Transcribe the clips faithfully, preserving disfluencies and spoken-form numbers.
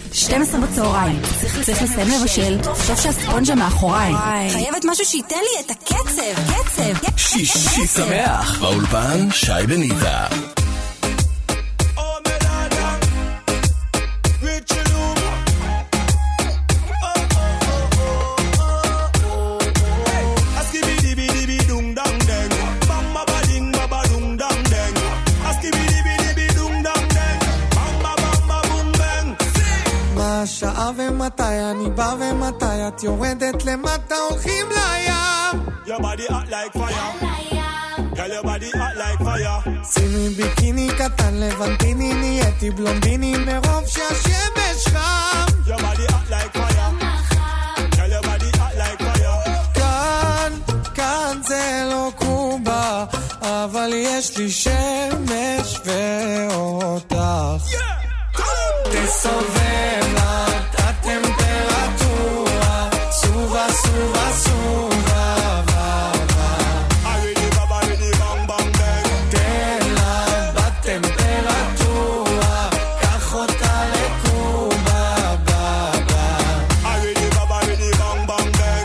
שתים עשרה בצהריים. צריך לסיים לבשל, טוב שהספונג'ה מאחוריי. חייבת משהו שייתן לי את הקצב, קצב. שישי שמח, באולפן שי בניטה. שעה ומתי אני בא ומתי את יורדת למטה הולכים לים. Your body hot like fire. Girl your body hot like fire. שימי ביקיני קטן לבנטיני נהייתי בלונדיני מרוב שהשמש חם. Your body hot like fire. Girl your body hot like fire. כאן, כאן זה לא קובה אבל יש לי שמש ואותך. תסובב לה את הטמפרטורה סובה סובה סובה ובה Already baba ready bang bang bang. תן לה בטמפרטורה קח אותה לקובה בבה Already baba ready bang bang bang.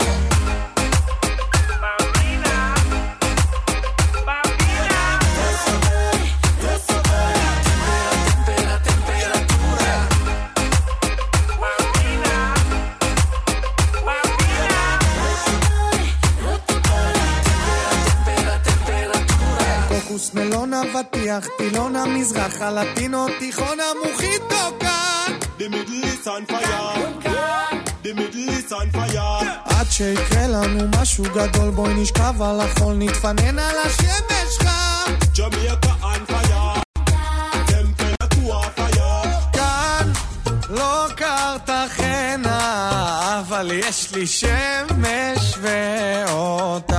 מלון אבטיח, טילון המזרח, הלטינו, תיכון המוחיטו כאן. The Middle East on fire. The Middle East on fire. עד שיקרה לנו משהו גדול בואי נשכב על החול נתפנן על השמש חם. Jamaica on fire. Temperature fire. כאן לא קר תחנה אבל יש לי שמש ואותך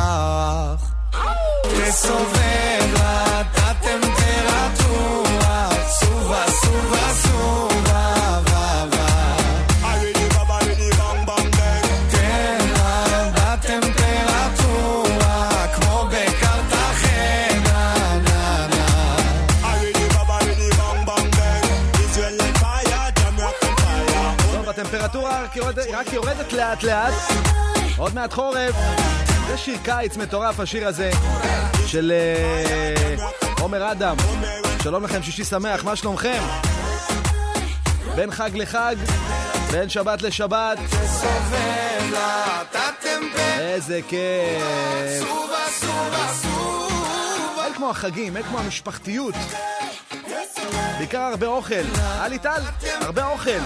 תסובב לה את הטמפרטורה סובה סובה סובה ובה Already baba ready bang bang bang. תן לה בטמפרטורה כמו בקרטחנה נה נה Already baba ready bang bang bang. Israel on fire, Jamaica on fire. טוב, הטמפרטורה רק יורדת לאט לאט. עוד מעט חורף. זה שיר קיץ מטורף השיר הזה של עומר אדם. שלום לכם, שישי שמח, מה שלומכם? בין חג לחג, בין שבת לשבת. איזה כיף. אין כמו החגים, אין כמו המשפחתיות. בעיקר הרבה אוכל. אלי טל, הרבה אוכל.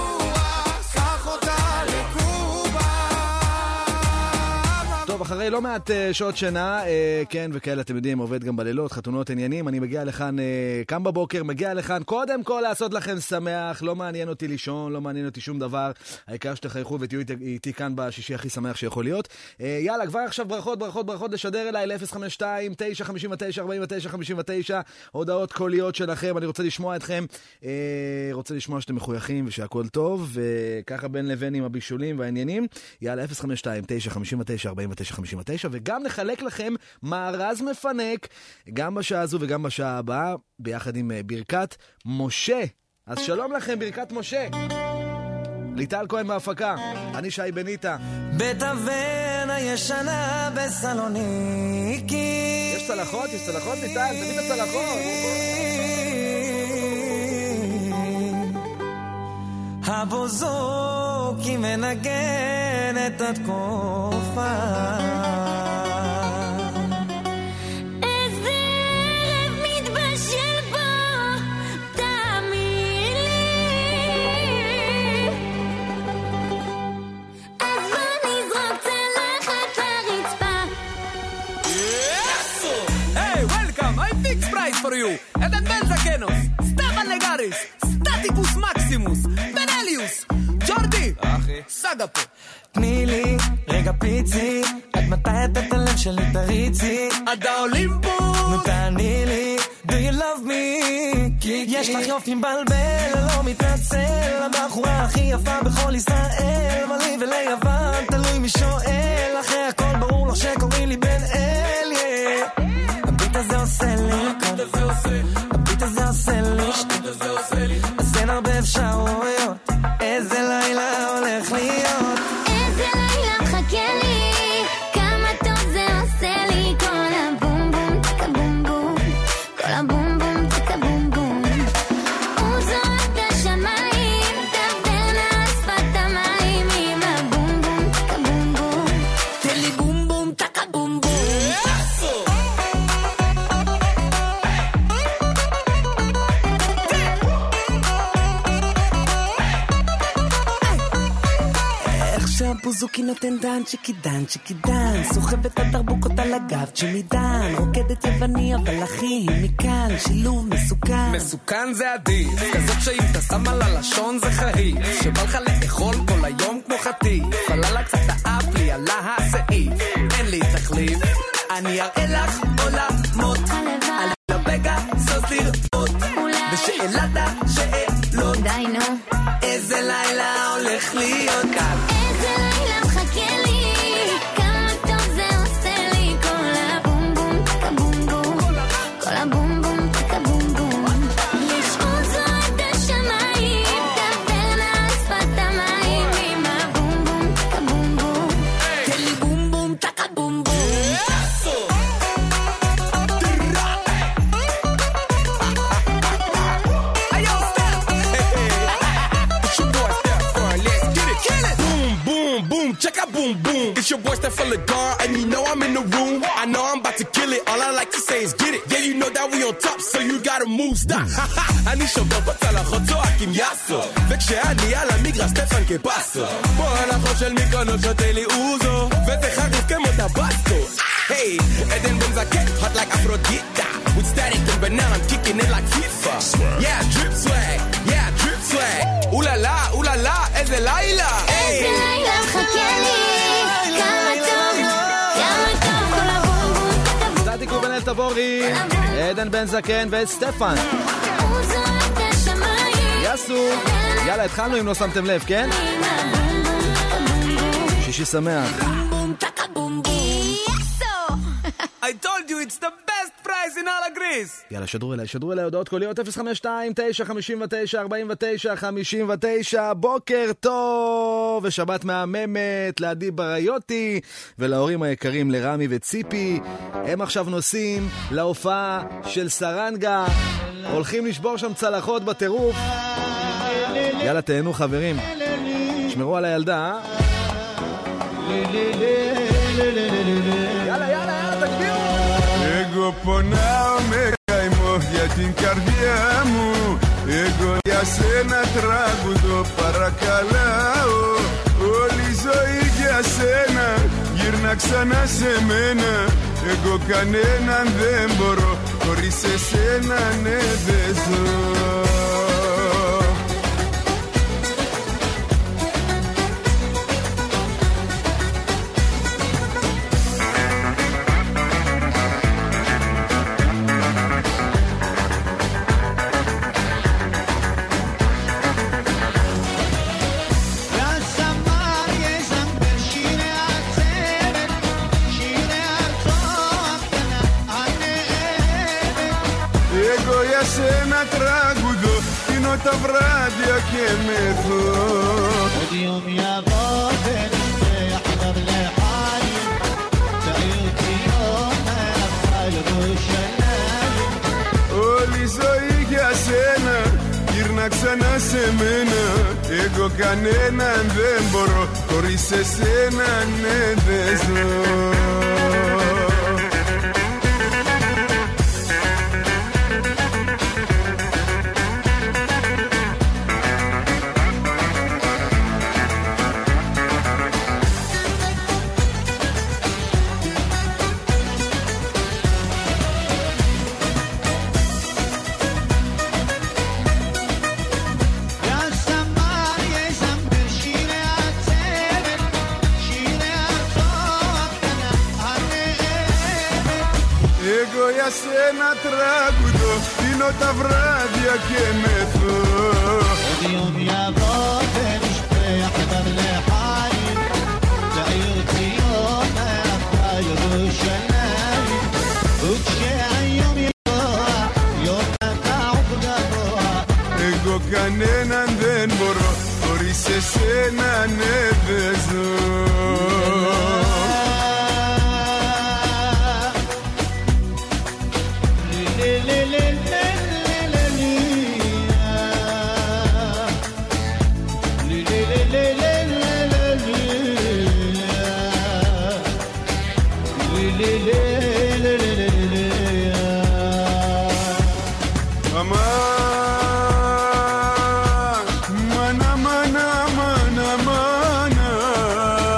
טוב, אחרי לא מעט uh, שעות שינה, uh, כן, וכאלה, אתם יודעים, עובד גם בלילות, חתונות, עניינים, אני מגיע לכאן, uh, קם בבוקר, מגיע לכאן, קודם כל לעשות לכם שמח, לא מעניין אותי לישון, לא מעניין אותי שום דבר, העיקר שתחייכו ותהיו איתי, איתי כאן בשישי הכי שמח שיכול להיות. Uh, יאללה, כבר עכשיו ברכות, ברכות, ברכות, לשדר אליי ל-אפס חמש שתיים תשע חמש תשע ארבע תשע חמש תשע, הודעות קוליות שלכם, אני רוצה לשמוע אתכם, uh, רוצה לשמוע שאתם מחויכים ושהכל טוב, וככה בין לבין עם הבישולים והעניינים. יאללה, אפס חמש שתיים תשע חמש תשע ארבע תשע חמש תשע, וגם נחלק לכם מארז מפנק גם בשעה הזו וגם בשעה הבאה ביחד עם ברכת משה. אז שלום לכם, ברכת משה. ליטל כהן בהפקה, אני שי בניטה. בטבן הישנה בסלוניקי יש צלחות? יש צלחות ליטל? תביא את הצלחות. הבוזוקי מנגנת את קופה איזה ערב מתבשל פה תאמין לי אז בוא נזרוק צלחת לרצפה Hey, welcome! I fix price for you! Eden Benzakenos, Stefan Legaris, Staticus Maximus, Benelius, ג'ורדי, סגה פה. תני לי רגע פיצי עד מתי את הלב שלי תריצי עד האולימפוס נו תעני לי do you love me יש לך יופי מבלבל לא מתנצל הבחורה הכי יפה בכל ישראל אבל לי וליוון תלוי מי שואל אחרי הכל ברור לך שקוראים לי בן אל הביט הזה עושה לי הביט הזה עושה לי אז אין הרבה אפשרויות בוזוקי נותן דן צ'יקי דן צ'יקי דן סוחב את הדרבוקות על הגב צ'מידן רוקדת יווני אבל אחי מכאן שילוב מסוכן מסוכן זה עדיף כזאת שאם אתה שם על הלשון זה חהיף שבא לך לאכול כל היום כמו חטיף פללה קצת האף לי עלה הסעיף אין לי תחליף אני אראה לך עולמות על הבגע סוס לראות ושאלת השאלות די נו איזה לילה הולך להיות כאן איזה לילה מחכה לי כמה טוב זה עושה לי כל הבום בום תקה בום בום כל הבום בום תקה בום בום יש עוד זו את השמיים תעבר על שפת המים עם הבום בום תקה בום בום תן לי בום בום תקה בום בום Check out boom boom. It's your boy Steph Legar, and you know I'm in the room. I know I'm about to kill it. All I like to say is get it. Yeah, you know that we on top, so you gotta move. Stop. אני שובר בצלחות צועקים יאסו. וכשאני על המגרש סטפן כפסו. פה הנחות של מיקרונות שותה לי אוזו. וזה חריף כמו טבסקו. Hey, Eden booms are kick hot like Aphrodite. With static and banana, I'm kicking it like FIFA. Yeah, drip swag. Yeah, drip swag. Ooh la la, ooh la la, איזה לילה. איזה לילה מחכה לי כמה טוב כמה טוב כל הבום בום תקה בום סטטיקו בן אל תבורי, עדן בן זקן וסטפן. הוא זורק את השמיים יאסו. יאללה, התחלנו אם לא שמתם לב, כן? עם הבום בום תקה בום בום שישי שמח. בום תקה בום בום I told you it's the best price in all of Greece. יאללה, שדרו אליי, שדרו אליי, הודעות קוליות אפס חמש שתיים תשע חמישים ותשע ארבעים ותשע חמישים ותשע. בוקר טוב ושבת מהממת לעדי בריוטי ולהורים היקרים לרמי וציפי. הם עכשיו נוסעים להופעה של סרנגה, הולכים לשבור שם צלחות בטירוף. יאללה, תהנו חברים, שמרו על הילדה, אה? יאללה, יאללה, יאללה, תגבירו. Εγώ πονάω με καημό για την καρδιά μου. Εγώ για σένα τραγουδώ παρακαλάω. Όλη η ζωή για σένα γύρνα ξανά σε μένα. Εγώ κανέναν δεν μπορώ χωρίς εσένα ναι δεν ζω. Σένα τραγουδώ, πίνω τα βράδια και μεθώ. اليوم يا باطل احضر لحالي تعيطي يوم ما يفعل النايم. Όλη η ζωή για σένα γύρνα ξανά σε μένα. Εγώ κανέναν δεν μπορώ χωρίς εσένα ναι δεν ζω. Για σένα τραγουδώ, πίνω τα βράδια και μεθώ. اليوم يا باطل احضر لحالي تعيطي يوم ما يفعل النايم. وتشيع يوم يروح يوم ما تعب قبوها. Εγώ κανέναν δεν μπορώ χωρίς εσένα ναι δεν ζω. Αμάν, μάνα, μάνα, μάνα, μάνα.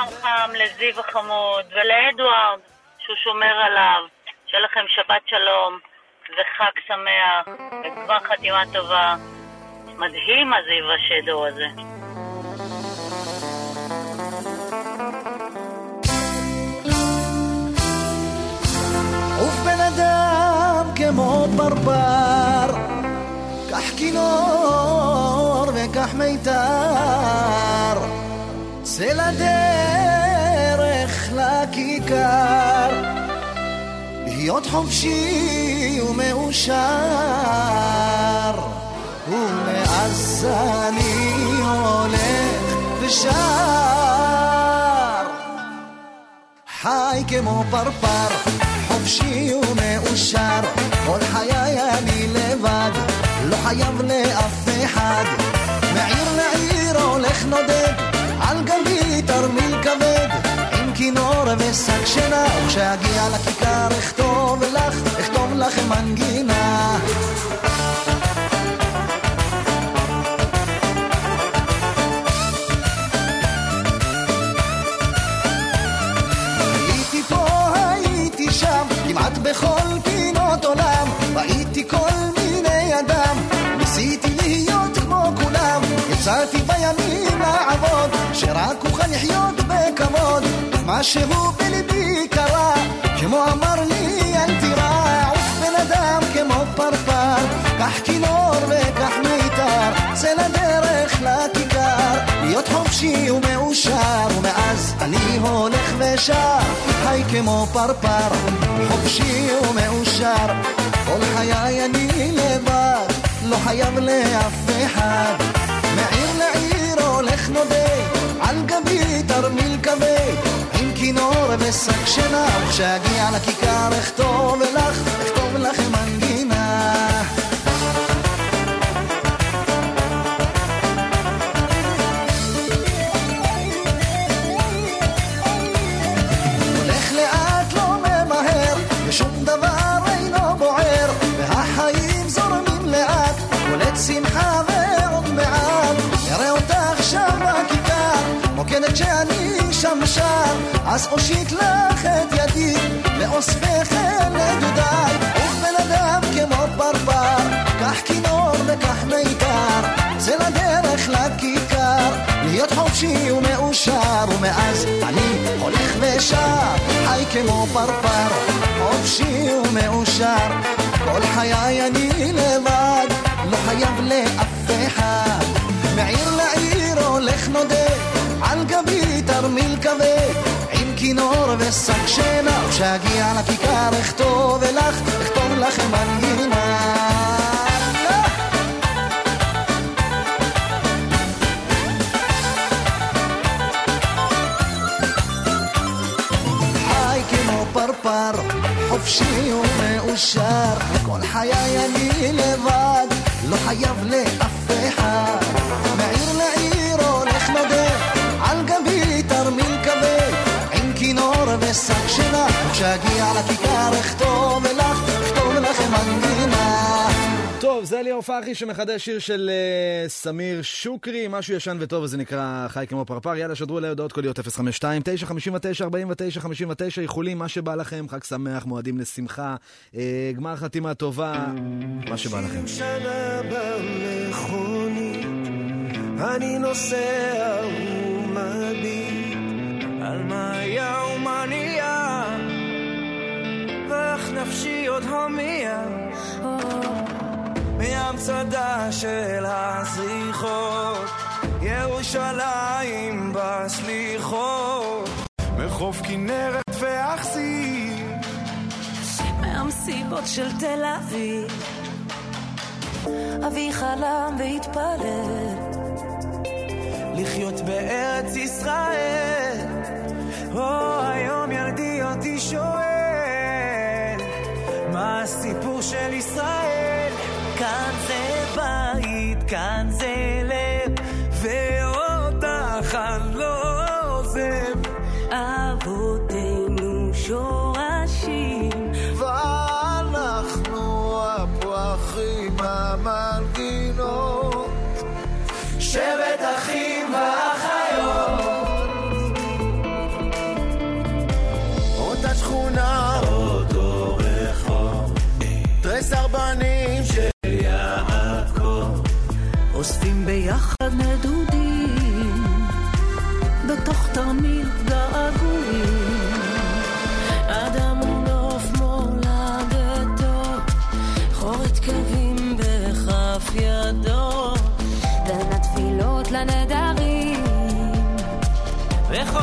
חם חם לזיו החמוד ולאדוארד שהוא שומר עליו. שיהיה לכם שבת שלום וחג שמח וגמר חתימה טובה. מדהים הזיו השדו הזה. עוף בן אדם כמו ברבר, קח כינור וקח מיתר, צא לדרך לכיכר, להיות חופשי ומאושר, ומאז אני הולך ושר, חי כמו פרפר, חופשי ומאושר, כל חיי אני לבד, לא חייב לאף אחד, מעיר לעיר הולך נודד, על גבי תרמיל כבד, עם כינור ושק שינה, וכשאגיע לכיכר אכתוב לך, אכתוב לך מנגינה. הייתי פה, הייתי שם, כמעט בכל פינות עולם, ראיתי כל מיני אדם, ניסיתי להיות כמו כולם, יצאתי בימים לעבוד, שרק אוכל לחיות בכבוד, משהו בליבי קרה, כמו אמר לי אל תירא, עוף בן אדם כמו פרפר, קח כינור וקח מיתר, צא לדרך לכיכר, להיות חופשי ומאושר, ומאז אני הולך ושר, חי כמו פרפר, חופשי ומאושר, כל חיי אני לבד, לא חייב לאף אחד, מעיר לעיר הולך נודד, על גבי תרמיל כבד, עם כינור ושק שינה, וכשאגיע לכיכר אכתוב לך, אכתוב לך מנגינה. הולך לאט לא ממהר, ושום דבר אינו בוער, והחיים זורמים לאט, קולט שמחה ועוד מעט, נראה אותך שם בכיכר, מוקדת שאני שם שר, אז אושיט לך את ידי, לאוספך אל דודיי, עוף בן אדם כמו פרפר, קח כינור וקח מיתר, צא לדרך לכיכר, להיות חופשי ומאושר, ומאז אני הולך ושר, חי כמו פרפר, חופשי ומאושר, כל חיי אני לבד, לא חייב לאף אחד, מעיר לעיר הולך נודד, על גבי תרמיל כבד, עם כינור ושק שינה, וכשאגיע לכיכר אכתוב לך, אכתוב לך מנגינה. חי כמו פרפר, חופשי ומאושר, כל חיי אני לבד, לא חייב לאף אחד, מעיר לעיר הולך נודד, על גבי תרמיל כבד, עם כינור ושק שינה, וכשאגיע לכיכר אכתוב לך, אכתוב לך מנגינה. טוב, זה ליאור פרחי שמחדש שיר של uh, סמיר שוקרי, משהו ישן וטוב, זה נקרא חי כמו פרפר. יאללה, שדרו אליי הודעות קוליות אפס חמש שתיים תשע חמש תשע ארבע תשע חמש תשע, איחולים, מה שבא לכם, חג שמח, מועדים לשמחה, uh, גמר חתימה טובה, מה שבא לכם. שנה במכונית אני נוסע ומביט על מה היה ומה נהיה, ואיך נפשי עוד הומיה מהמצדה של הזריחות, ירושלים בסליחות, מחוף כנרת ואכסיר, מהמסיבות של תל אביב, אבי חלם והתפלל לחיות בארץ ישראל. או היום ילדי אותי שואל מה הסיפור של ישראל. כאן זה בית, כאן זה לב, ואותך אני לא עוזב. אבותינו שורשים, ואנחנו הפרחים המנגינות, שבט אחים ואחיות,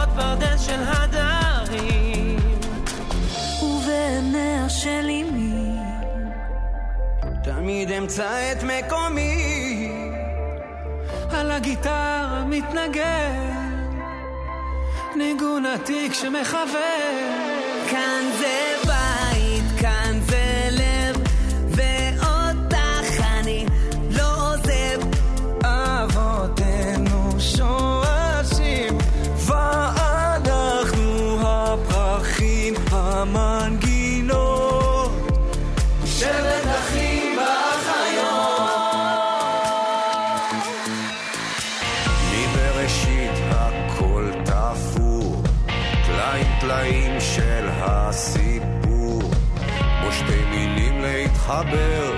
בפרדס של הדרים ובעיניה של אמי תמיד אמצא את מקומי על הגיטרה מתנגן ניגון עתיק שמחבר כאן זה בית, כאן זה לב ואותך אני לא עוזב אבותינו שורשים ואנחנו הפרחים המנגינות שבט אחים ואחיות מבראשית הכל תפור טלאים טלאים של הסיפור בו שתי מילים להתחבר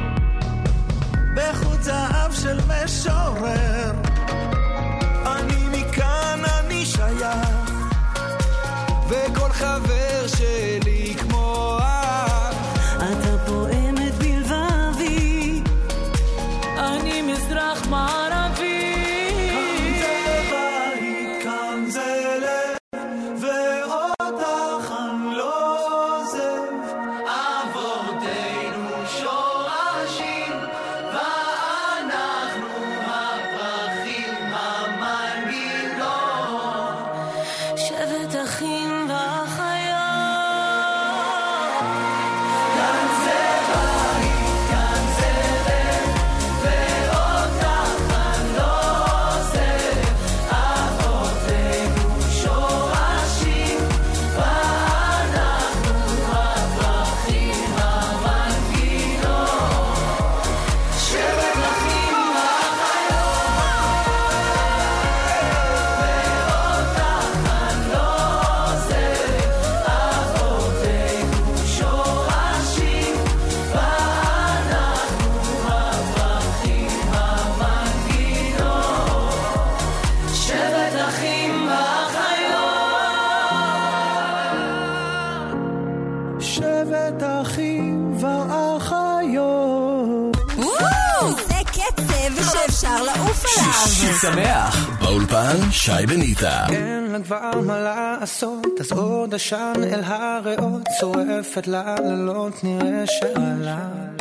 בחוט זהב של משורר אני מכאן אני שייך וכל חבר שלי כמו אח אתה פועמת בלבבי אני מזרח מערבי כאן זה בית, כאן זה לב ואותך אני לא עוזב אבותינו שורשים ואנחנו הפרחים המנגינות שבט אחים שישי שמח, באולפן שי בניטה. אין לה כבר מה לעשות, אז עוד עשן אל הריאות, צורפת לה לילות נראה שעלה.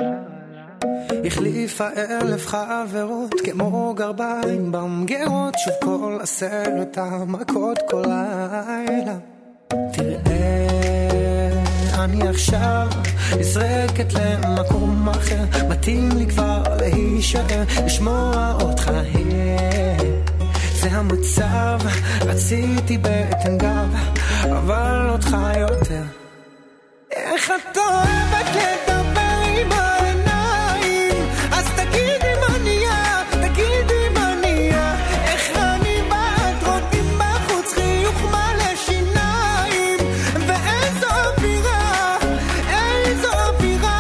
החליפה אלף חברות, כמו גרביים במגרות, שוב כל עשרת המכות כל לילה. תראה, אני עכשיו נזרקת למקום אחר, מתאים לי כבר להישאר, לשמוע אותך, זה המצב, רציתי בטן גב, אבל אותך יותר. איך את אוהבת לדבר עם העיניים, אז תגידי מה נהיה, תגידי מה נהיה, איך אני בעד רואים בחוץ חיוך מלא שיניים, ואיזו אווירה, איזו אווירה.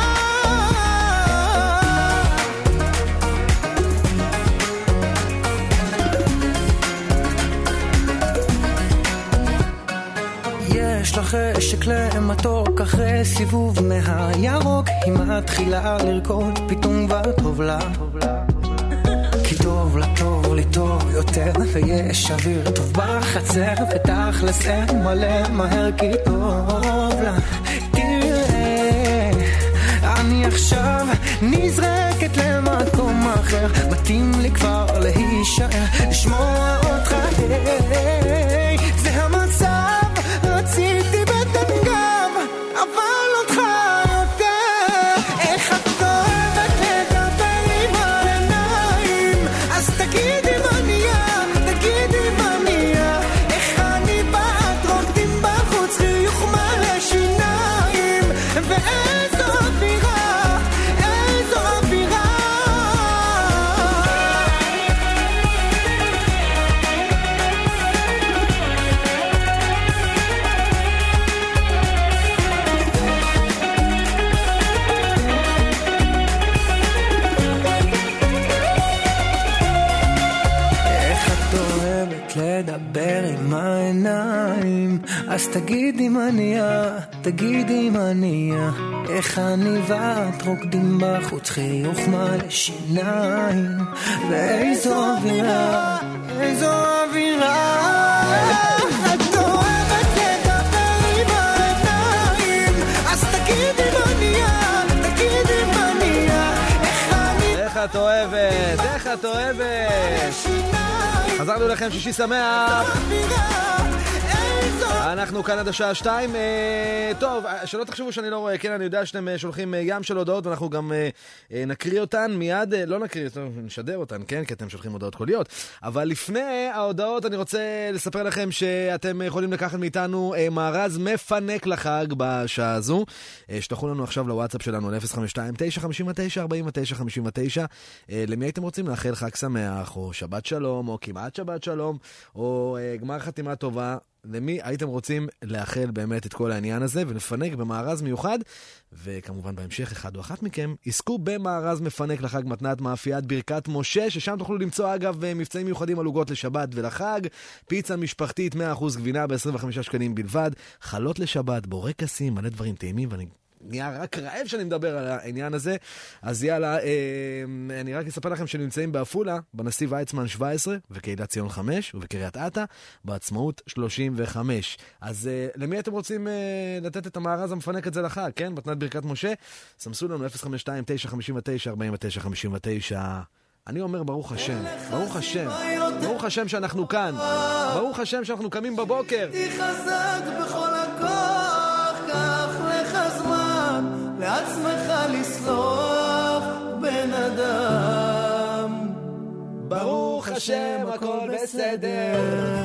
יש לך חשק למתוק אחרי סיבוב מהירוק, היא מתחילה לרקוד פתאום וטוב לה, כי טוב לה, טוב לי טוב יותר, ויש אוויר טוב בחצר, ותכלס אין מלא מהר כי טוב לה. תראה, אני עכשיו נזרקת למקום אחר, מתאים לי כבר להישאר, לשמוע אותך, זה המצב, רציתי בטן גב, אבל אותך יותר. איך את אוהבת לדבר עם העיניים, אז תגידי מה נהיה, תגידי מה נהיה, איך אני בעד רוקדים בחוץ חיוך מלא שיניים, ואיזו אווירה, איזו אווירה. לדבר עם העיניים, אז תגידי מה נהיה, תגידי מה נהיה, איך אני ואת רוקדים בחוץ חיוך מלא שיניים, ואיזו אווירה, איזו אווירה. את אוהבת, איך את אוהבת. חזרנו לכם, שישי שמח. אנחנו כאן עד השעה שתיים. טוב, שלא תחשבו שאני לא רואה, כן, אני יודע שאתם שולחים ים של הודעות, ואנחנו גם נקריא אותן מיד, לא נקריא, נשדר אותן, כן, כי אתם שולחים הודעות קוליות. אבל לפני ההודעות אני רוצה לספר לכם שאתם יכולים לקחת מאיתנו מארז מפנק לחג בשעה הזו. שתחו לנו עכשיו לוואטסאפ שלנו ל-אפס חמש שתיים תשע חמש תשע ארבע תשע חמש תשע. למי הייתם רוצים לאחל חג שמח, או שבת שלום, או כמעט שבת שלום, או גמר חתימה טובה? למי הייתם רוצים לאחל באמת את כל העניין הזה ולפנק במארז מיוחד, וכמובן בהמשך אחד או אחת מכם יזכו במארז מפנק לחג מתנת מאפיית ברכת משה, ששם תוכלו למצוא אגב מבצעים מיוחדים על עוגות לשבת ולחג, פיצה משפחתית מאה אחוז גבינה ב-עשרים וחמישה שקלים בלבד, חלות לשבת, בורקסים, מלא דברים טעימים, ואני נהיה רק רעב שאני מדבר על העניין הזה. אז יאללה, אה, אני רק אספר לכם שנמצאים באפולה, בנשיא ויצמן שבע עשרה, וקהילת ציון חמש, ובקריית אתא, בעצמאות שלושים וחמש. אז אה, למי אתם רוצים אה, לתת את המארז המפנק את זה לחג, כן? מתנת ברכת משה, סמסו לנו אפס חמש שתיים תשע חמש תשע ארבע תשע חמש תשע. אני אומר ברוך השם, ברוך השם, ברוך השם שאנחנו כאן, ברוך השם שאנחנו קמים בבוקר. תחזק בכל הכוח, קח לך זמן לעצמך לסלוח בן אדם. ברוך השם הכל בסדר.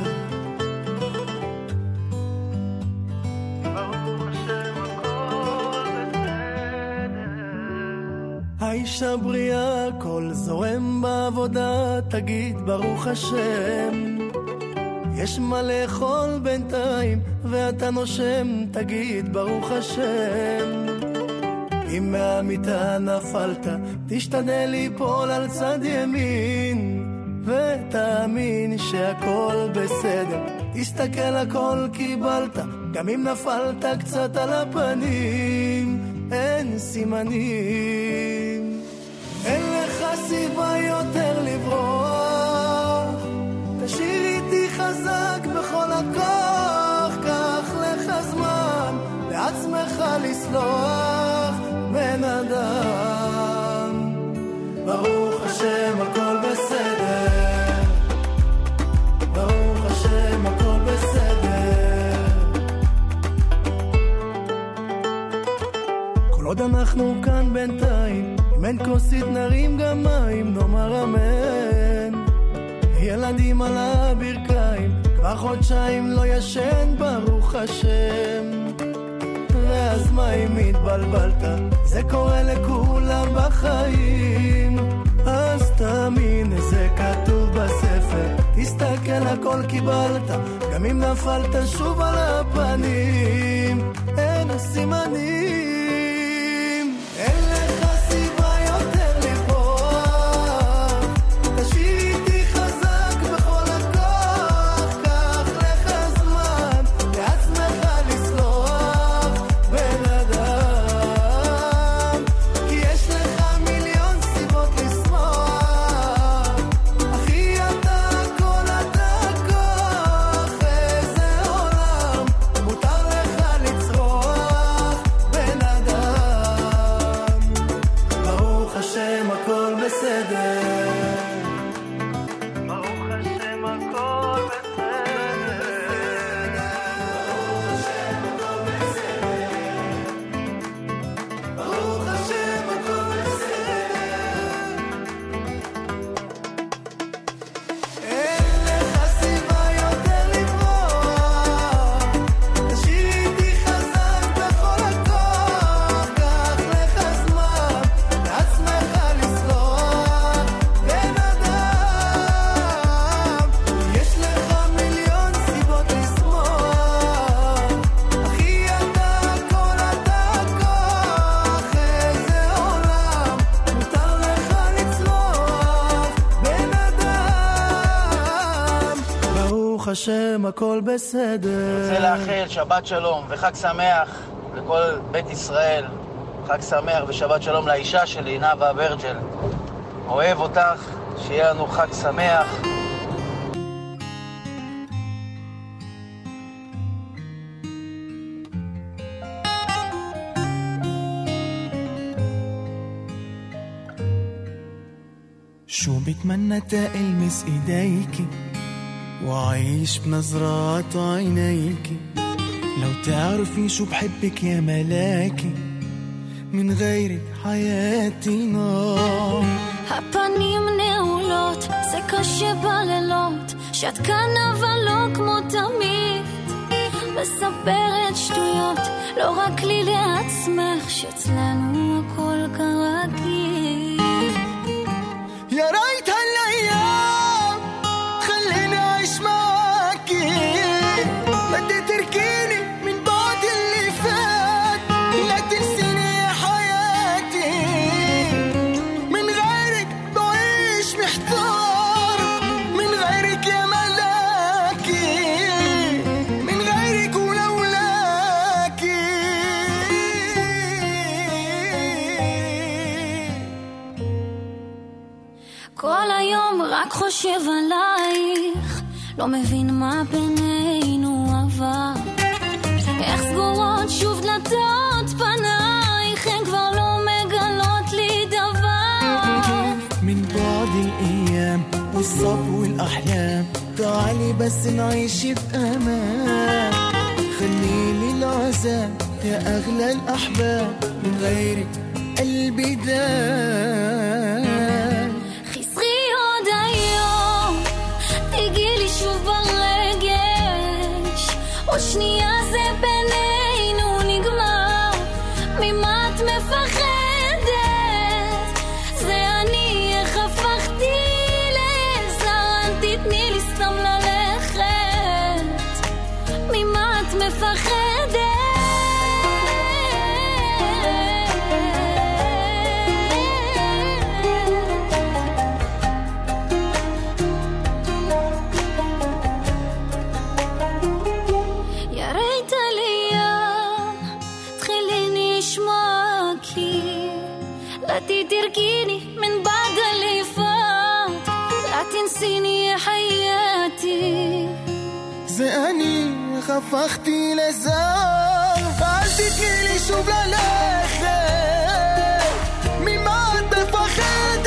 האישה בריאה, כל זורם בעבודה, תגיד ברוך השם. יש מה לאכול בינתיים, ואתה נושם, תגיד ברוך השם. אם מהמיטה נפלת, תשתדל ליפול על צד ימין, ותאמין שהכל בסדר, תסתכל הכל קיבלת, גם אם נפלת קצת על הפנים, אין סימנים. אין לך סיבה יותר לברוח, תשאיר איתי חזק בכל הכוח, קח לך זמן לעצמך לסלוח בן אדם. ברוך השם הכל בסדר, ברוך השם הכל בסדר. כל עוד אנחנו כאן בינתיים, אם אין כוסית נרים גם מים, נאמר אמן. ילדים על הברכיים, כבר חודשיים לא ישן, ברוך השם. ואז מה אם התבלבלת, זה קורה לכולם בחיים, אז תאמין זה כתוב בספר, תסתכל הכל קיבלת, גם אם נפלת שוב על הפנים, אין הסימנים. אין לך סיבה יותר לברוח, תשאיר איתי חזק בכל הכוח, קח לך זמן לעצמך לסלוח בן אדם. כי יש לך מיליון סיבות לשמוח, אחי אתה הכל אתה כוח, איזה עולם מותר לך לצרוח בן אדם. ברוך השם הכל בסדר, ברוך השם הכל בסדר, ברוך השם הכל בסדר. אין לך סיבה יותר לברוח, תשאיר איתי חזק בכל הכוח, קח לך זמן לעצמך לסלוח בן אדם. יש לך מיליון סיבות לשמוח, אחי אתה הכל אתה כוח, איזה עולם מותר לך לצלוח בן אדם. ברוך השם הכל בסדר. רוצה לאחל שבת שלום וחג שמח לכל בית ישראל. חג שמח ושבת שלום לאישה שלי, נאווה אברג'ל. אוהב אותך, שיהיה לנו חג שמח. شو بتمنى تلمس ايديكي وعيش بنظرات عينيكي لو تعرفي شو بحبك يا ملاكي من غيرك حياتي نار. הפנים נעולות, זה קשה בלילות, שאת כאן אבל לא כמו תמיד, מספרת שטויות, לא רק לי לעצמך, שאצלנו הכל כרגיל. يا ريت هالايام خليني اعيش معاكي ما تتركيني من بعد اللي فات لا تنسيني يا حياتي من غيرك بعيش محتار من غيرك يا ملاكي من غيرك ولولاكي. כל היום רק חושב עלייך, לא מבין מה בינינו עבר, איך סגורות שוב דלתות פנייך, הן כבר לא מגלות לי דבר. من بعد الايام والصبر والاحلام تعالي بس نعيش بامان خليلي العذاب يا اغلى الاحباب من غيرك قلبي دام. חסרי עוד היום, תגיעי לי שוב ברגש, עוד שנייה זה בינינו נגמר, ממה את מפחדת? זה אני, איך הפכתי לזר, תתני לי סתם ללכת, ממה את מפחדת? تتركيني من بعد اللي فات لا تنسيني يا حياتي زقني خفختي لزار قلبي لي شوف للاخر مما بفخدت.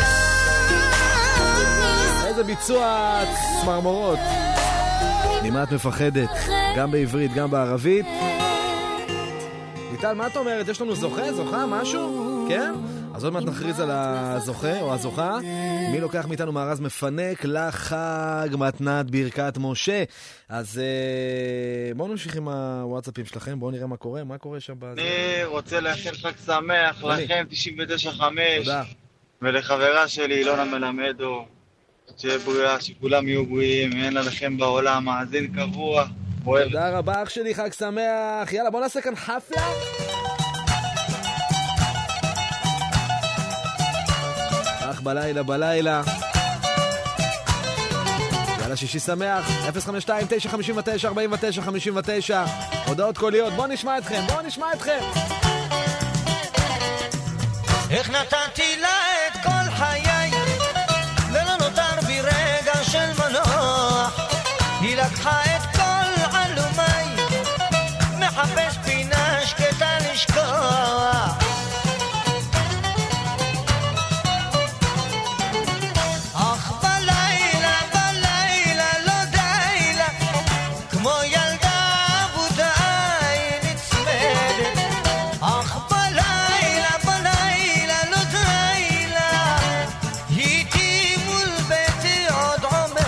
איזה ביצוע צמרמורות. ממה את מפחדת? גם בעברית, גם בערבית. ליטל, מה את אומרת? יש לנו זוכה? זוכה? משהו? כן? אז עוד מעט נכריז על הזוכה או הזוכה. מי לוקח מאיתנו מארז מפנק לחג מתנת ברכת משה. אז בואו נמשיך עם הוואטסאפים שלכם, בואו נראה מה קורה. מה קורה שם בזה? אני רוצה לאחל חג שמח לכם תשעים ותשע חמש. תודה. ולחברה שלי אילונה מלמדו, שיהיה בריאה, שכולם יהיו בריאים, אין עליכם בעולם, מאזין קבוע. תודה רבה אח שלי, חג שמח. יאללה, בוא נעשה כאן חפלה. אך בלילה בלילה. יאללה, שישי שמח. אפס חמש שתיים תשע חמש תשע ארבע תשע חמש תשע. הודעות קוליות, בוא נשמע אתכם, בוא נשמע אתכם. איך נתתי לה את כל חיי ולא נותר בי רגע של מנוח, היא לקחה את כל עלומי, מחפש פינה שקטה לשכוח, אך בלילה בלילה לא די לה, כמו ילדה עבודה היא נצמדת, אך בלילה בלילה לא די לה, היא איתי מול ביתי עוד עומדת.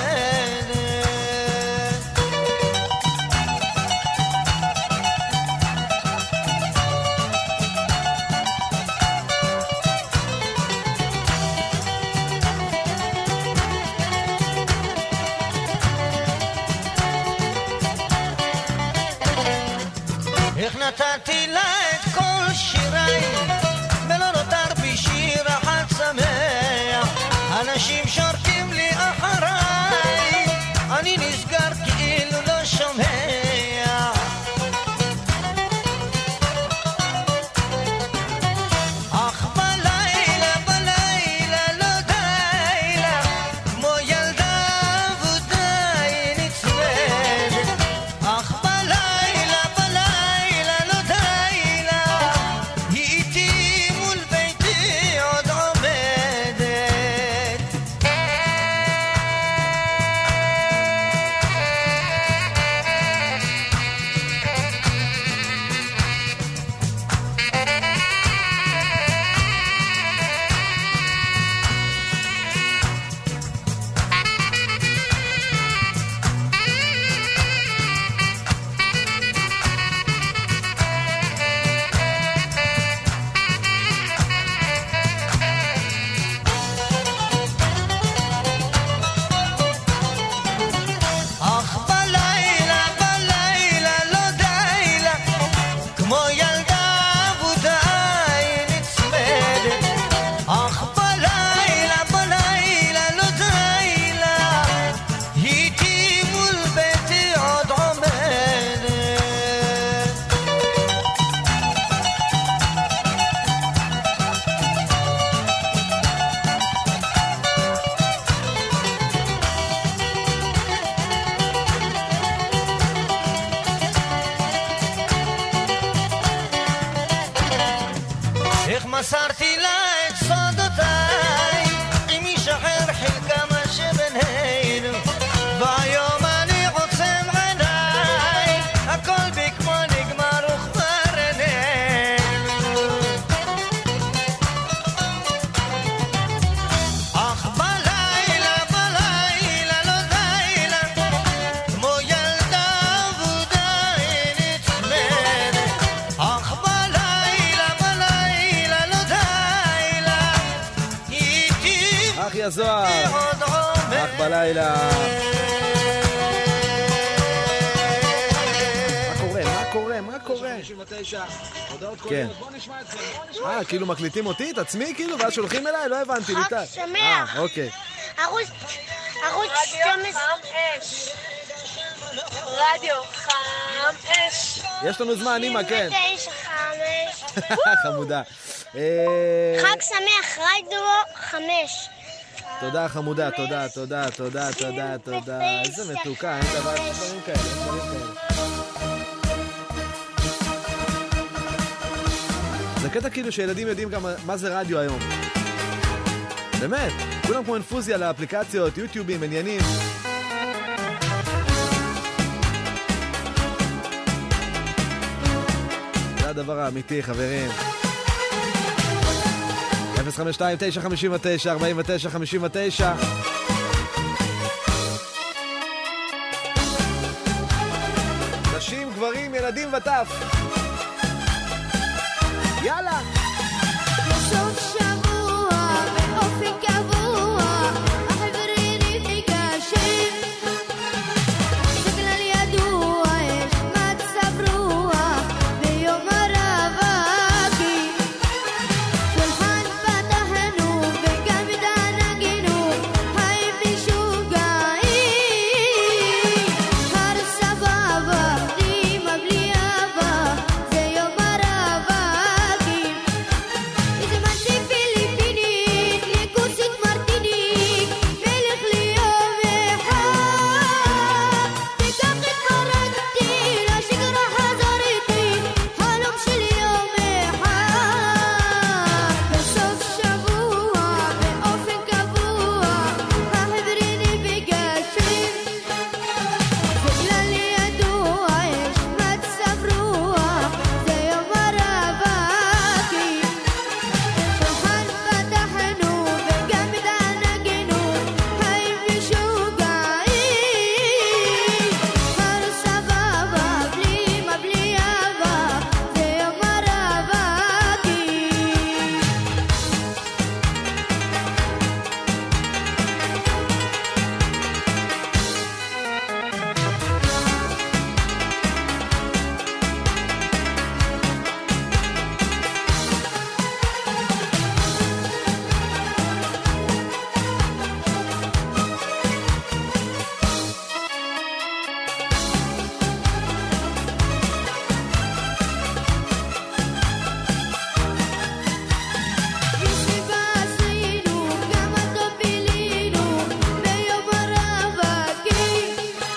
איך נתתי לה את כל שיריי ולא נותר בי שיר אחד שמח, אנשים שורקים לי אחריי, אני נסגר כאילו לא שומע, אך בלילה בלילה לא די לה, כמו ילדה עבודה היא נצמדת, אך בלילה בלילה לא די לה, היא איתי מול ביתי עוד עומדת. מסרתי לה את סודותיי, עם איש אחר חלקה מה שבינינו, והיום אני עוצם עיניי, הכל בכמו נגמר וכבר איננו. אך בלילה בלילה לא די לה, כמו ילדה אבודה היא נצמדת. אך בלילה בלילה לא די לה, איתי אחי הזוהר, אך בלילה. מה קורה? מה קורה? כן. אה, כאילו מקליטים אותי, את עצמי כאילו, ואז שולחים אליי? לא הבנתי, ליטל. חג שמח. אה, אוקיי. ערוץ שתים עשרה. רדיו חמש. יש לנו זמן, אימא, כן. תשע חמש. חמודה. חג שמח, רדיו חמש. תודה חמודה, תודה, תודה, תודה, תודה, תודה. איזה מתוקה, אין דבר, אין דברים כאלה, אין דברים כאלה. זה קטע כאילו שילדים יודעים גם מה זה רדיו היום. באמת, כולם כמו אינפוזיה לאפליקציות, יוטיובים, עניינים. זה הדבר האמיתי, חברים. אפס חמש שתיים תשע חמש תשע ארבע תשע חמש תשע. נשים, גברים, ילדים וטף. יאללה! בסוף שבוע באופן קבוע החברים נפגשים, זה כלל ידוע, יש מצב רוח ביום הרווקים, שולחן פתחנו וגם דנגנו, היי משוגעים, הר סבבה אמא בלי אבא, זה יום הרווקים, איזה מנטי פיליפינית לקוסית מרטיניק, מלך ליום אחד, תיקח התפרקתי לשגרה חזרתי, חלום של יום אחד, בסוף שבוע באופן קבוע החברים נפגשים, זה כלל ידוע, יש מצב רוח, זה יום הרווקים, שולחן פתחנו וגם דנגנו, היי משוגעים, הר סבבה בלי אמא בלי אבא, זה יום הרווקים. מסיבה עשינו, כמה טוב בילינו ביום הרווקים,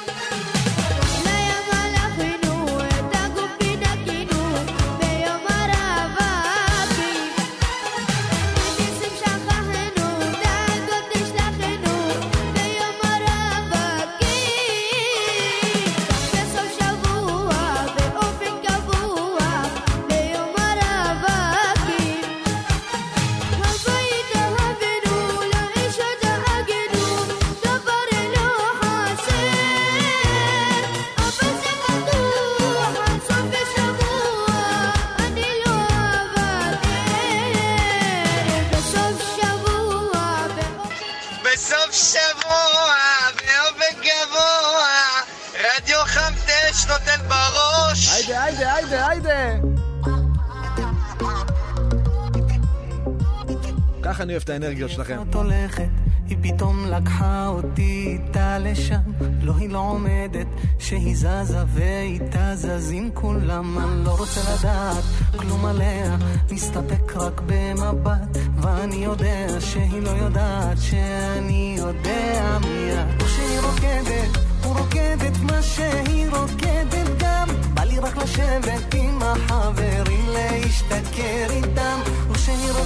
לים הלכנו, את הגוף נקינו ביום הרווקים, בניסים שכחנו, דאגות נשלחנו ביום הרווקים, בסוף שבוע באופן קבוע ביום הרווקים, הבית אהבנו, לאיש דאגנו, דבר לא חסר, אבל זה בטוח, עד סוף השבוע אני לא אוותר, בסוף שבוע בסוף שבוע באופן גבוה רדיו חמש נותן בראש. היידה, היידה, היידה, היידה. ככה אני אוהב את האנרגיות שלכם. את הולכת, היא פתאום לקחה אותי איתה לשם, לא היא לא עומדת, שהיא זזה ואיתה זזים כולם, אני לא רוצה לדעת כלום עליה, נסתפק רק במבט, ואני יודע שהיא לא יודעת שאני יודע מיד, או שהיא רוקדת, הוא רוקדת מה שהיא רוקדת גם, בא לי רק לשבת עם החברים להשתכר איתם, או שהיא רוקדת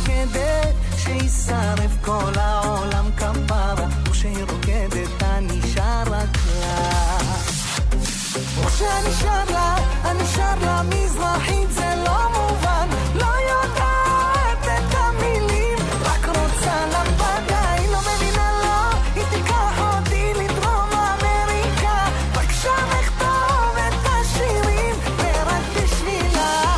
שישרף כל העולם כפרה, וכשהיא רוקדת אני שר רק לה. וכשאני שר לה, אני שר לה מזרחית, זה לא מובן, לא יודעת את המילים, רק רוצה לבדה, היא לא מבינה לא, היא תיקח אותי לדרום אמריקה, רק שם אכתוב את השירים, ורק בשבילה.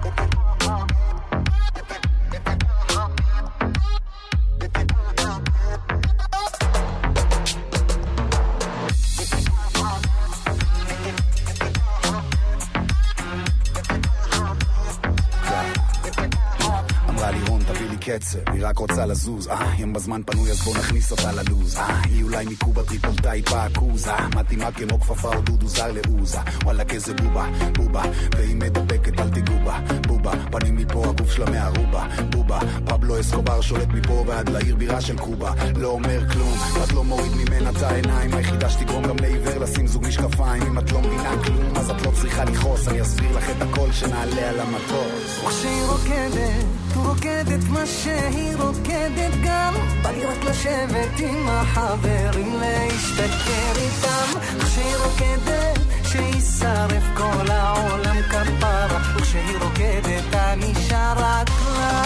קצב, היא רק רוצה לזוז, אה, אם בזמן פנוי אז בוא נכניס אותה ללוז, אה, היא אולי מקובה טריפולטאי פאקוז, אה, מתאימה כמו כפפה או דודו זר לעוזה, וואלה כזה בובה, בובה, והיא מדבקת אל תיגעו בה, בובה, פנים מפה הגוף שלה מהרובה, בובה, פבלו אסקובר שולט מפה ועד לעיר בירה של קובה, לא אומר כלום, את לא מוריד ממנה את העיניים, היחידה שתגרום גם לעיוור לשים זוג משקפיים, אם את לא מבינה כלום אז את לא צריכה לכעוס, אני אסביר לך את הכל שנעלה על המטוס. וכשהיא רוקדת, הוא רוקדת מה שהיא רוקדת גם, בא לי רק לשבת עם החברים להשתכר איתם, כשהיא רוקדת שישרף כל העולם כפרה, וכשהיא רוקדת אני שר רק לה.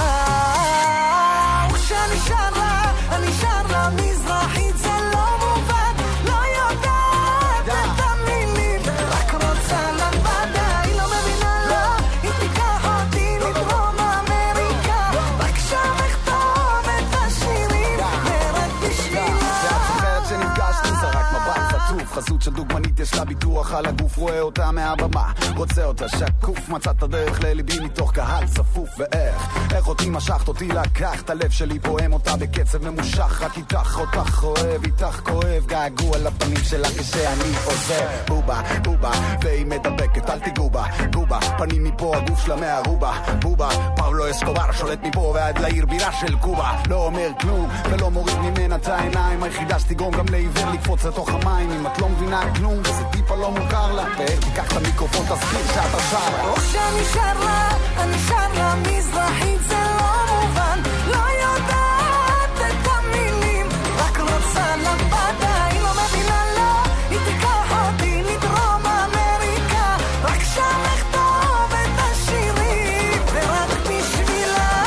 וכשאני שר לה, אני שר לה מזרחית, זה לא מובן, לא יודעת את המילים, רק רוצה לבדה, היא לא מבינה לא, היא תיקח אותי לדרום אמריקה, רק שם אכתוב את השירים, ורק בשבילה. זה את זוכרת שנפגשנו, זה רק מבט חצוף, חזות של דוגמנית יש לה ביטוח על הגוף, רואה אותה מהבמה, רוצה אותה שקוף, מצאת הדרך לליבי מתוך קהל צפוף, ואיך, איך אותי משכת אותי לקח, את הלב שלי פועם אותה בקצב ממושך, רק איתך אותך אוהב, איתך כואב, געגוע לפנים שלה כשאני עוזר, בובה, בובה, והיא מדבקת, אל תיגעו בה, בובה, פנים מפה הגוף שלה מהרובה, בובה, פבלו אסקובר שולט מפה ועד לעיר בירה של קובה, לא אומר כלום ולא מוריד ממנה את העיניים, היחידה שתגרום גם לעיוור לקפוץ לתוך המים, אם את לא מבינה כלום וזה טיפה לא מוכר לה, תיקח את המיקרופון תסביר שאתה שר. וכשאני שר לה, אני שר לה מזרחית, זה לא מובן, לא יודעת את המילים, רק רוצה לבדה, היא לא מבינה לא, היא תיקח אותי לדרום אמריקה, רק שם אכתוב את השירים, ורק בשבילה.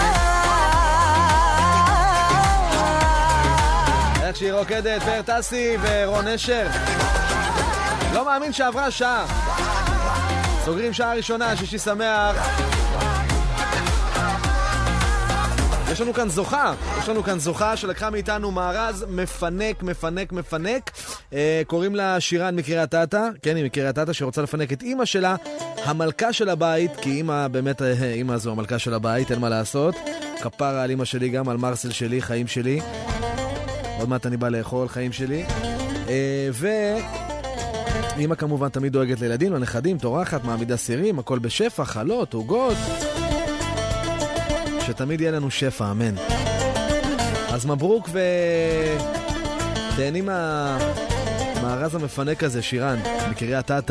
איך שהיא רוקדת, פאר טסי ורון אשר. לא מאמין שעברה שעה. סוגרים שעה ראשונה, שישי שמח. יש לנו כאן זוכה, יש לנו כאן זוכה שלקחה מאיתנו מארז מפנק, מפנק, מפנק. אה, קוראים לה שירן מקריית אתא, כן, היא מקריית אתא שרוצה לפנק את אמא שלה, המלכה של הבית, כי אמא באמת, אמא זו המלכה של הבית, אין מה לעשות. כפרה על אמא שלי גם, על מרסל שלי, חיים שלי. עוד מעט אני בא לאכול, חיים שלי. אה, ו... אמא כמובן תמיד דואגת לילדים, לנכדים, תורחת, מעמידה סירים, הכל בשפע, חלות, עוגות. שתמיד יהיה לנו שפע, אמן. אז מברוק ותהנים מהמארז המפנק הזה, שירן, מקריית אתא.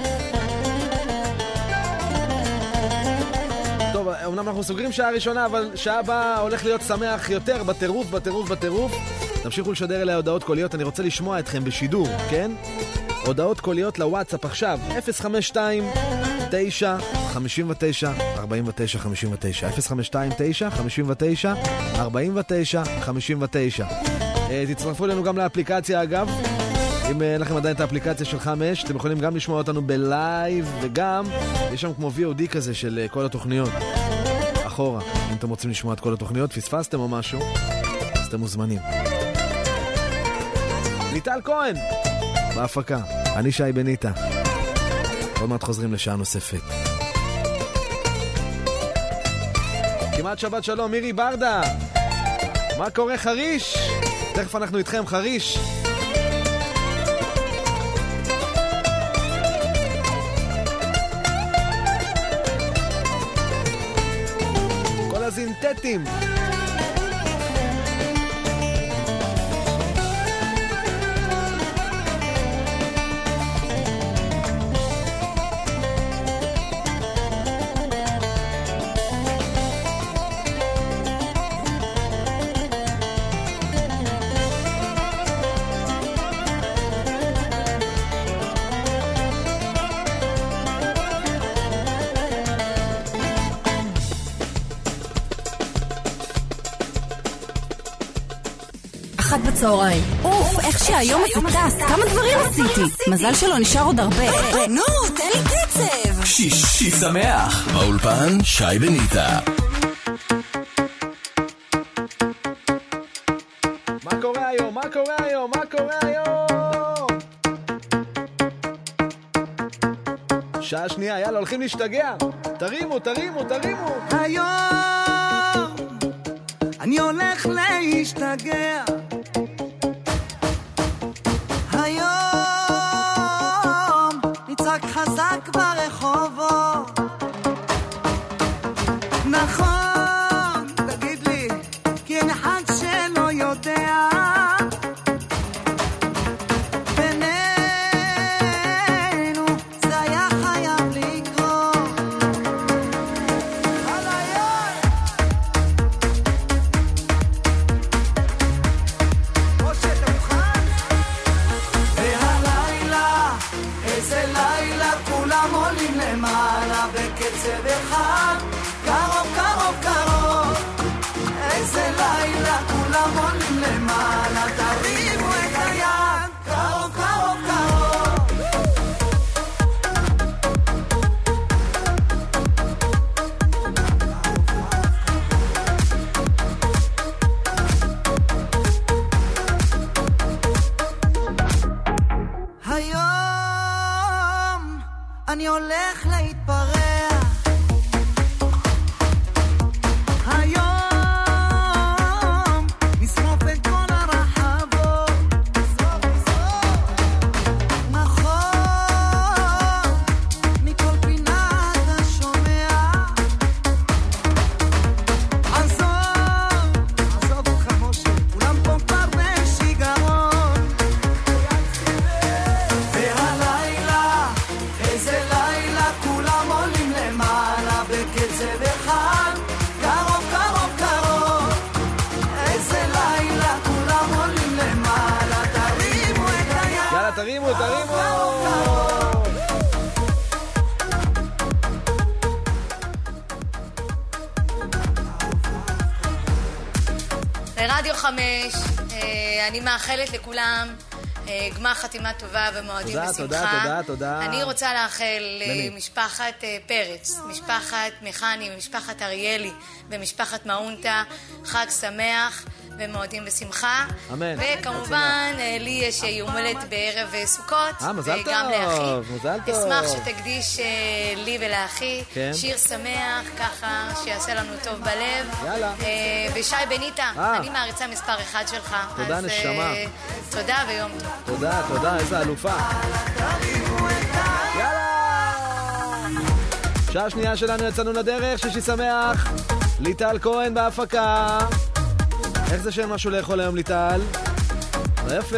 טוב, אמנם אנחנו סוגרים שעה ראשונה, אבל שעה הבאה הולך להיות שמח יותר, בטירוף, בטירוף, בטירוף. תמשיכו לשדר אליי הודעות קוליות, אני רוצה לשמוע אתכם בשידור, כן? הודעות קוליות לוואטסאפ עכשיו, אפס חמש שתיים תשע חמש תשע ארבע תשע חמש תשע, אפס חמש שתיים תשע חמש תשע ארבע תשע חמש תשע. תצטרפו לנו גם לאפליקציה אגב, אם אין לכם עדיין את האפליקציה של חמש, אתם יכולים גם לשמוע אותנו בלייב, וגם יש שם כמו וי או די כזה של כל התוכניות אחורה, אם אתם רוצים לשמוע את כל התוכניות, פספסתם או משהו, אז אתם מוזמנים. ליטל כהן בהפקה, אני שי בניטה. עוד מעט חוזרים לשעה נוספת. כמעט שבת שלום, מירי ברדה. מה קורה חריש? תכף אנחנו איתכם חריש. כל הזינטטים. אחת בצהריים. אוף, איך שהיום מפוטס, כמה דברים עשיתי. מזל שלא נשאר עוד הרבה. נו, תן לי קצב. שישי שמח. באולפן שי בניטה. מה קורה היום? מה קורה היום? מה קורה היום? שעה שנייה, יאללה, הולכים להשתגע. תרימו, תרימו, תרימו. היום אני הולך להשתגע. היום נצעק חזק ברחובות. נכון, תגיד לי, כי אין אחד שלא יודע. בינינו זה היה חייב לקרות. על היום משה, אתה מוכן? והלילה, איזה לילה, כולם עולים למעלה בקצב אחד. קרוב, קרוב, קרוב. איזה לילה, כולם עולים למעלה, תרימו את היד. קרוב, קרוב, קרוב. היום אני הולך להתפרע. היום נשרוף את כל הרחבות. נכון, מכל פינה אתה שומע. עזוב, עזוב אותך משה, כולם פה כבר בשיגעון. והלילה, איזה לילה, כולם עולים למעלה בקצב אחד. קרוב, קרוב, קרוב. איזה לילה, כולם עולים למעלה, תרימו את היד. יאללה, תרימו, תרימו. לרדיו חמש, אה, אני מאחלת לכולם אה, גמר חתימה טובה ומועדים תודה, בשמחה. תודה, תודה, תודה. אני רוצה לאחל למי? למשפחת אה, פרץ, משפחת מחני, משפחת אריאלי ומשפחת מאונטה, חג שמח ומועדים בשמחה. אמן. וכמובן, אה, לי יש יום הולדת בערב אה, סוכות. אה, מזל וגם טוב, לאחי. מזל טוב. אשמח שתקדיש אה, לי ולאחי כן. שיר שמח, ככה שיעשה לנו טוב בלב. יאללה. אה, ושי בניטה, אה. אני מעריצה מספר אחד שלך. תודה, אז, נשמה. אה, תודה ויום טוב. תודה, תודה, איזה אלופה. יאללה! שעה שנייה שלנו יצאנו לדרך, שישי שמח. ליטל כהן בהפקה. איך זה שאין משהו לאכול היום, ליטל? לא יפה.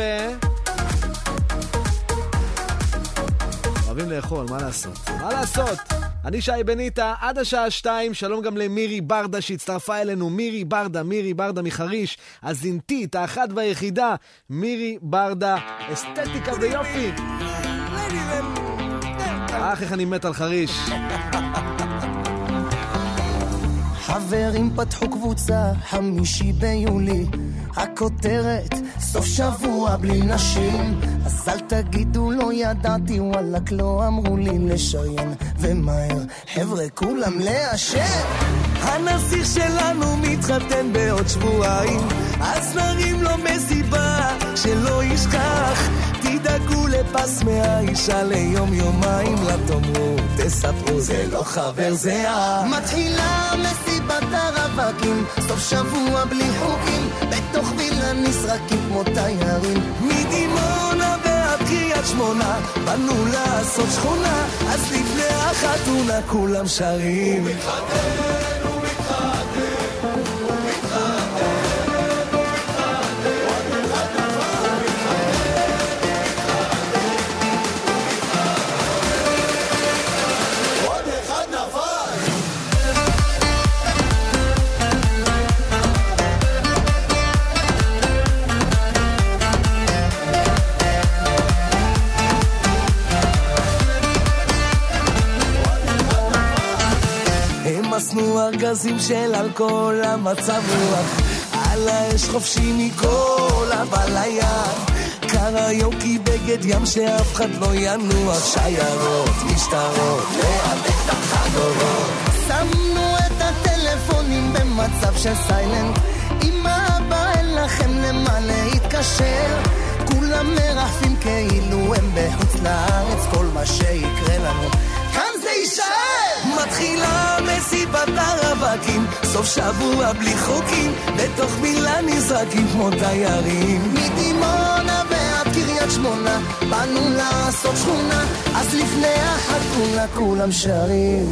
אוהבים לאכול, מה לעשות? מה לעשות? אני שי בניטה, עד השעה שתיים, שלום גם למירי ברדה שהצטרפה אלינו, מירי ברדה, מירי ברדה מחריש, הזינתית, האחת והיחידה, מירי ברדה, אסתטיקה ויופי. אך, איך אני מת על חריש. חברים פתחו קבוצה, חמישי ביולי, הכותרת, סוף שבוע בלי נשים. אז אל תגידו לא ידעתי, וואלק לא אמרו לי לשריין, ומהר חבר'ה כולם לאשר. הנסיך שלנו מתחתן בעוד שבועיים, אז נרים לו מסיבה שלא ישכח. תדאגו לפס מהאישה ליום יומיים, לתאמרו תספרו זה לא חבר זה ה... מתחילה מסיבת הרווקים, סוף שבוע בלי חוקים, בתוך וילה נשרקים כמו תיירים. מדימונה ועד קריית שמונה באנו לעשות שכונה, אז לפני החתונה כולם שרים הוא מתחתן, הוא מתחתן, הוא מתחתן. עשינו ארגזים של אלכוהול, המצב רוח על האש חופשי מכל אבל היד קריוקי בגד ים שאף אחד לא ינוח שיירות, משטרות, להדק את החגורות שמנו את הטלפונים במצב של סיילנט אמא אבא אין לכם למה להתקשר כולם מרחפים כאילו הם בחוץ לארץ כל מה שיקרה לנו כאן זה יישאר מתחילה מסיבת הרווקים סוף שבוע בלי חוקים בתוך מילה נזרקים כמו תיירים מדימונה ועד קריית שמונה באנו לעשות שכונה אז לפני החתונה כולם שרים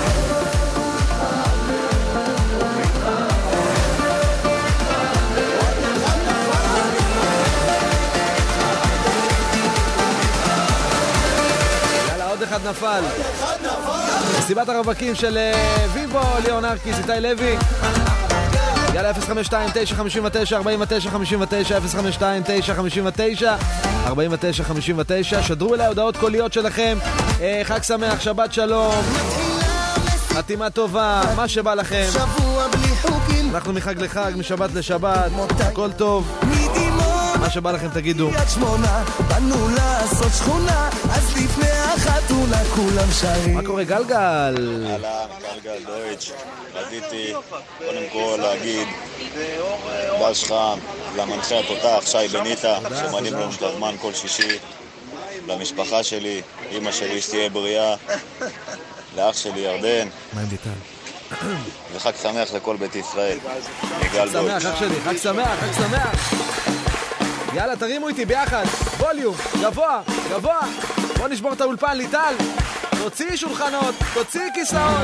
אחד נפל מסיבת הרווקים של ויבו ליאון ארקיס איתי לוי יאללה אפס חמש שתיים תשע חמש תשע ארבע תשע חמש תשע אפס חמש שתיים תשע חמש תשע ארבע תשע חמש תשע שדרו אליי הודעות קוליות שלכם חג שמח, שבת שלום חתימה טובה, מה שבא לכם אנחנו מחג לחג, משבת לשבת הכל טוב מה שבא לכם תגידו באנו לעשות שכונה אז לפני החתונה כולם שרים מה קורה גלגל? אהלן, גלגל דויטש רציתי קודם כל להגיד דש חם למנחה התותח שי בניטה שמעלים לנו את הזמן כל שישי למשפחה שלי, אמא שלי שתהיה בריאה לאח שלי ירדן מה עם ביטל? וחג שמח לכל בית ישראל מגל דויטש חג שמח אח שלי, חג שמח, חג שמח יאללה, תרימו איתי ביחד, ווליום, גבוה, גבוה בוא נשבור את האולפן, ליטל תוציא שולחנות, תוציא כיסאות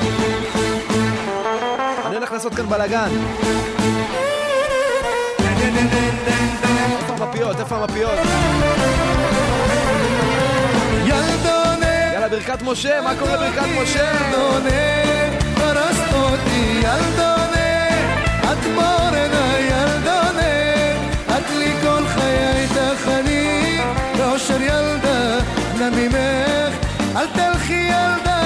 אני הולך לעשות כאן בלגן איפה המפיות, איפה המפיות ילדונה יאללה, ברכת משה, מה קורה ברכת משה? ילדונה, פרסת אותי ילדונה את מורנה ילדונה את לי כל חיי תחני באושר ילדה אנא ממך אל תלכי ילדה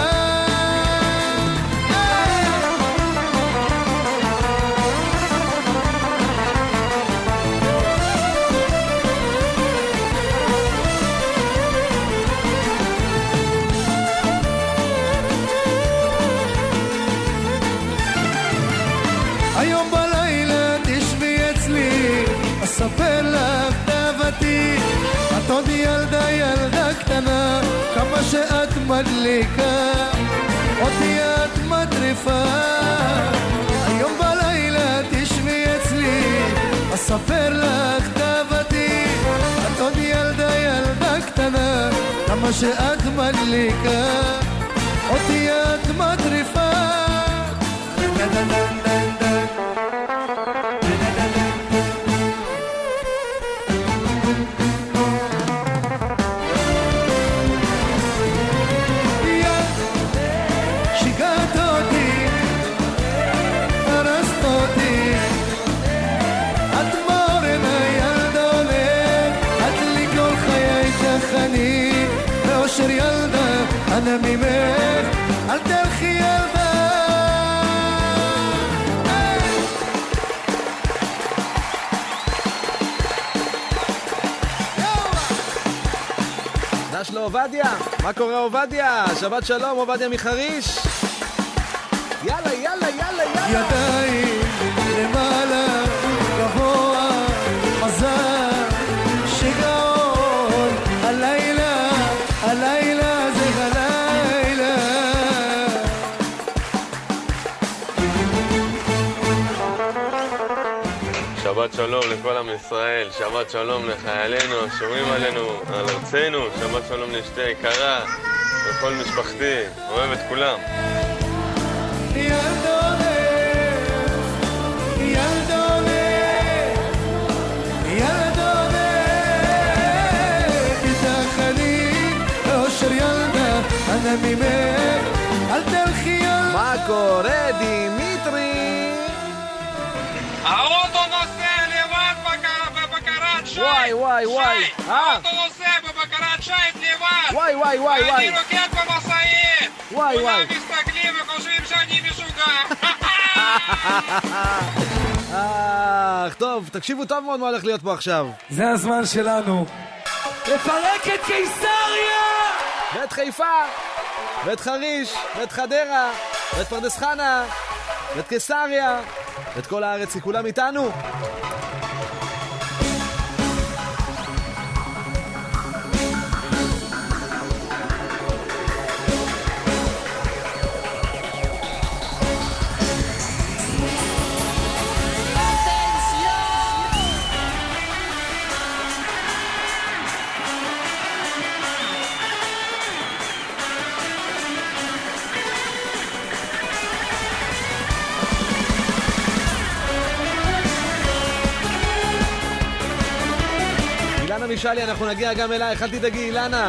היום בלילה תשבי אצלי אספר לך תאוותי את עוד ילדה ילדה קטנה כמה שאת מדליקה אותי את מטריפה היום בלילה תשבי אצלי אספר לך תאוותי את עוד ילדה ילדה קטנה כמה שאת מדליקה אותי את מטריפה באושר ילדה אנא ממך אל תלכי ילדה דש לו עובדיה, מה קורה עובדיה? שבת שלום עובדיה מחריש יאללה יאללה יאללה יאללה ידיים למעלה גבוה חזק שיגעון הלילה הלילה זה הלילה שבת שלום לכל עם ישראל, שבת שלום לחיילינו, שומרים עלינו, על ארצנו, שבת שלום לאשתי יקרה, לכל משפחתי, אוהב את כולם. ילדונה, ילדונה, ילדונה, איתך אני, אושר ילדה, אנא ממך, אל תלכי ילדה. מה קורה דימיטרי? האוטו נוסע לבד בבקרת שייט. וואי וואי וואי. האוטו נוסע בבקרת שייט לבד. וואי וואי וואי וואי. אני רוקד במשאית. וואי וואי. כולם מסתכלים וחושבים שאני משוגע. אה, טוב, תקשיבו טוב מאוד מה הולך להיות פה עכשיו. זה הזמן שלנו לפרק את קיסריה! ואת חיפה, ואת חריש, ואת חדרה, ואת פרדס חנה, ואת קיסריה, ואת כל הארץ, כי כולם איתנו. מישלי, אנחנו נגיע גם אלייך, אל תדאגי, אילנה.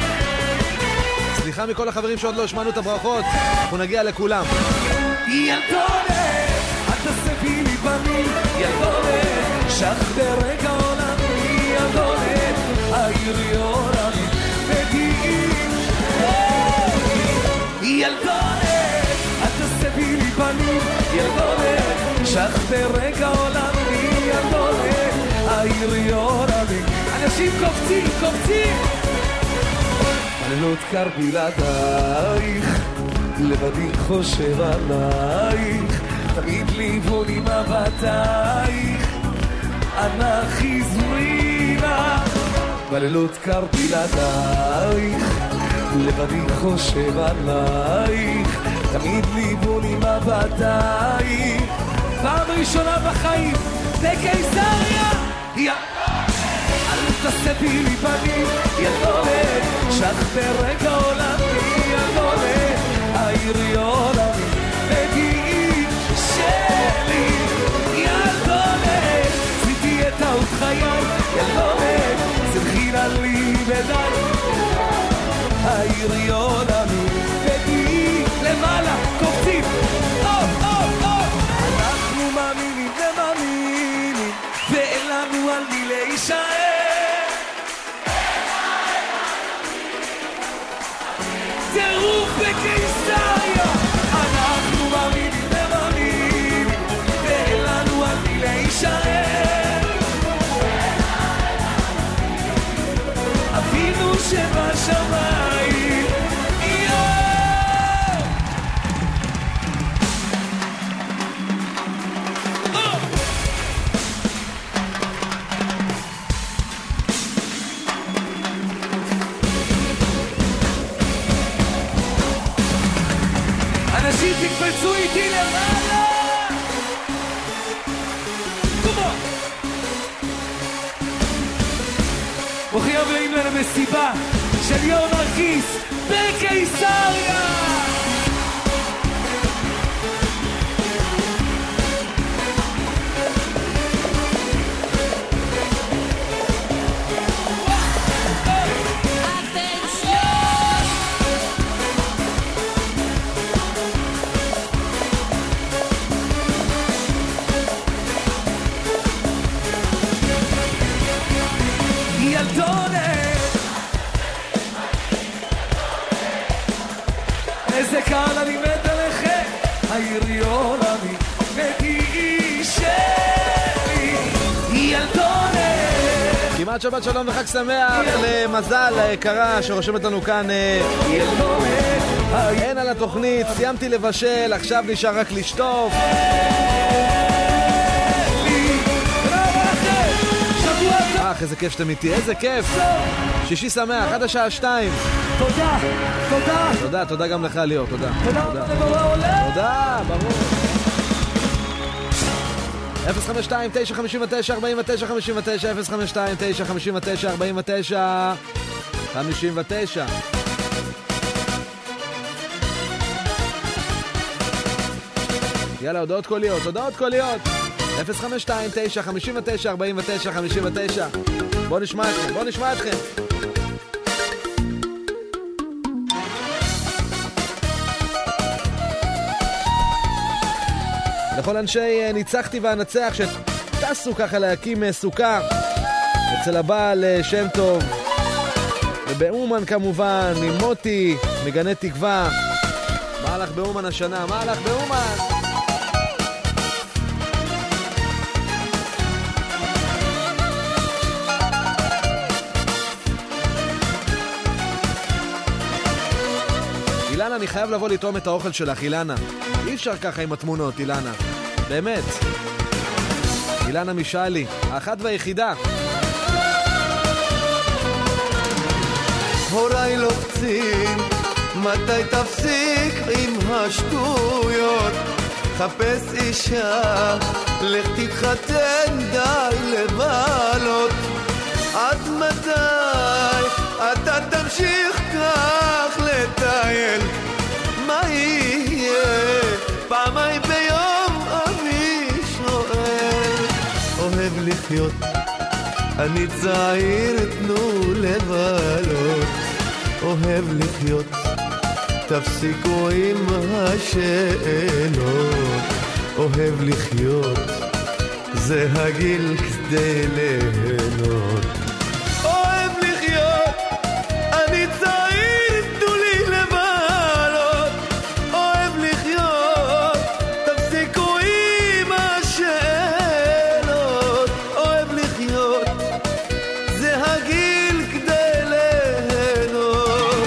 סליחה מכל החברים שעוד לא השמענו את הברכות, אנחנו נגיע לכולם. ילדונה, את תסבי לי בני, ילדונה, שחדר רגע עולמי, ילדונה, העירי עולמי, מגיעים. ילדונה, את תסבי לי בני, ילדונה, שחדר רגע עולמי, ילדונה, העירי עולמי. אנשים קופצים, קופצים! לילות קר בלעדייך, לבדי חושב עלייך, תמיד ליוון עם מבטייך, אנא חזרי לך. בלילות קר בלעדייך, לבדי חושב עלייך, תמיד ליוון עם מבטייך. פעם ראשונה בחיים, בקיסריה! יא! תסבי לי פנים, ילדונה, שחבר רגע עולמי, ילדונה, העירי עולמי, מגיעים שלי, ילדונה, עשיתי את טעות חיי, ילדונה, שמחינה לי בדי, העירי עולמי, מגיעים למעלה, קופצים, או, או, או, אנחנו מאמינים ומאמינים, ואין לנו על מי להישאר. טירוף בקיסריה, אנחנו מאמינים ומאמינים, ואין לנו על מי להישאר. אבינו שבשמיים, אנשים תקפצו איתי למעלה. קומו. ברוכים הבאים למסיבה של יום נרקיס בקיסריה. איזה קהל אני מת עליכם, העירי עולמי, מגיעי שלי, ילדונה. כמעט שבת שלום וחג שמח למזל היקרה שרושמת לנו כאן אין על התוכנית, סיימתי לבשל, עכשיו נשאר רק לשטוף. אך, איזה כיף שאתם איתי, איזה כיף. שישי שמח, עד השעה שתיים. תודה, תודה. תודה, תודה גם לך ליאור, תודה. תודה, תודה, ברור. אפס חמש שתיים תשע חמש תשע ארבעים ותשע חמישים ותשע אפס חמש שתיים תשע חמש תשע ארבעים ותשע חמישים ותשע. יאללה, הודעות קוליות, הודעות קוליות. אפס חמש שתיים תשע חמש תשע ארבעים ותשע חמישים ותשע. בוא נשמע אתכם, בוא נשמע אתכם. לכל אנשי ניצחתי ואנצח שטסו ככה להקים סוכה אצל הבעל שם טוב ובאומן כמובן עם מוטי מגני תקווה. מה הלך באומן השנה? מה הלך באומן? אילנה, אני חייב לבוא לטעום את האוכל שלך, אילנה. אי אפשר ככה עם התמונות, אילנה. באמת. אילנה משאלי, האחת והיחידה. הוריי לוחצים, מתי תפסיק עם השטויות? חפש אישה, לך תתחתן, די לבלות. עד מתי אתה תמשיך כך לטייל? מה יהיה? פעמיים ביום אני שואל. אוהב לחיות, אני צעיר, תנו לבלות. אוהב לחיות, תפסיקו עם השאלות. אוהב לחיות, זה הגיל כדי ליהנות. אוהב לחיות, אני צעיר, תנו לי לבלות. אוהב לחיות, תפסיקו עם השאלות. אוהב לחיות, זה הגיל כדי ליהנות.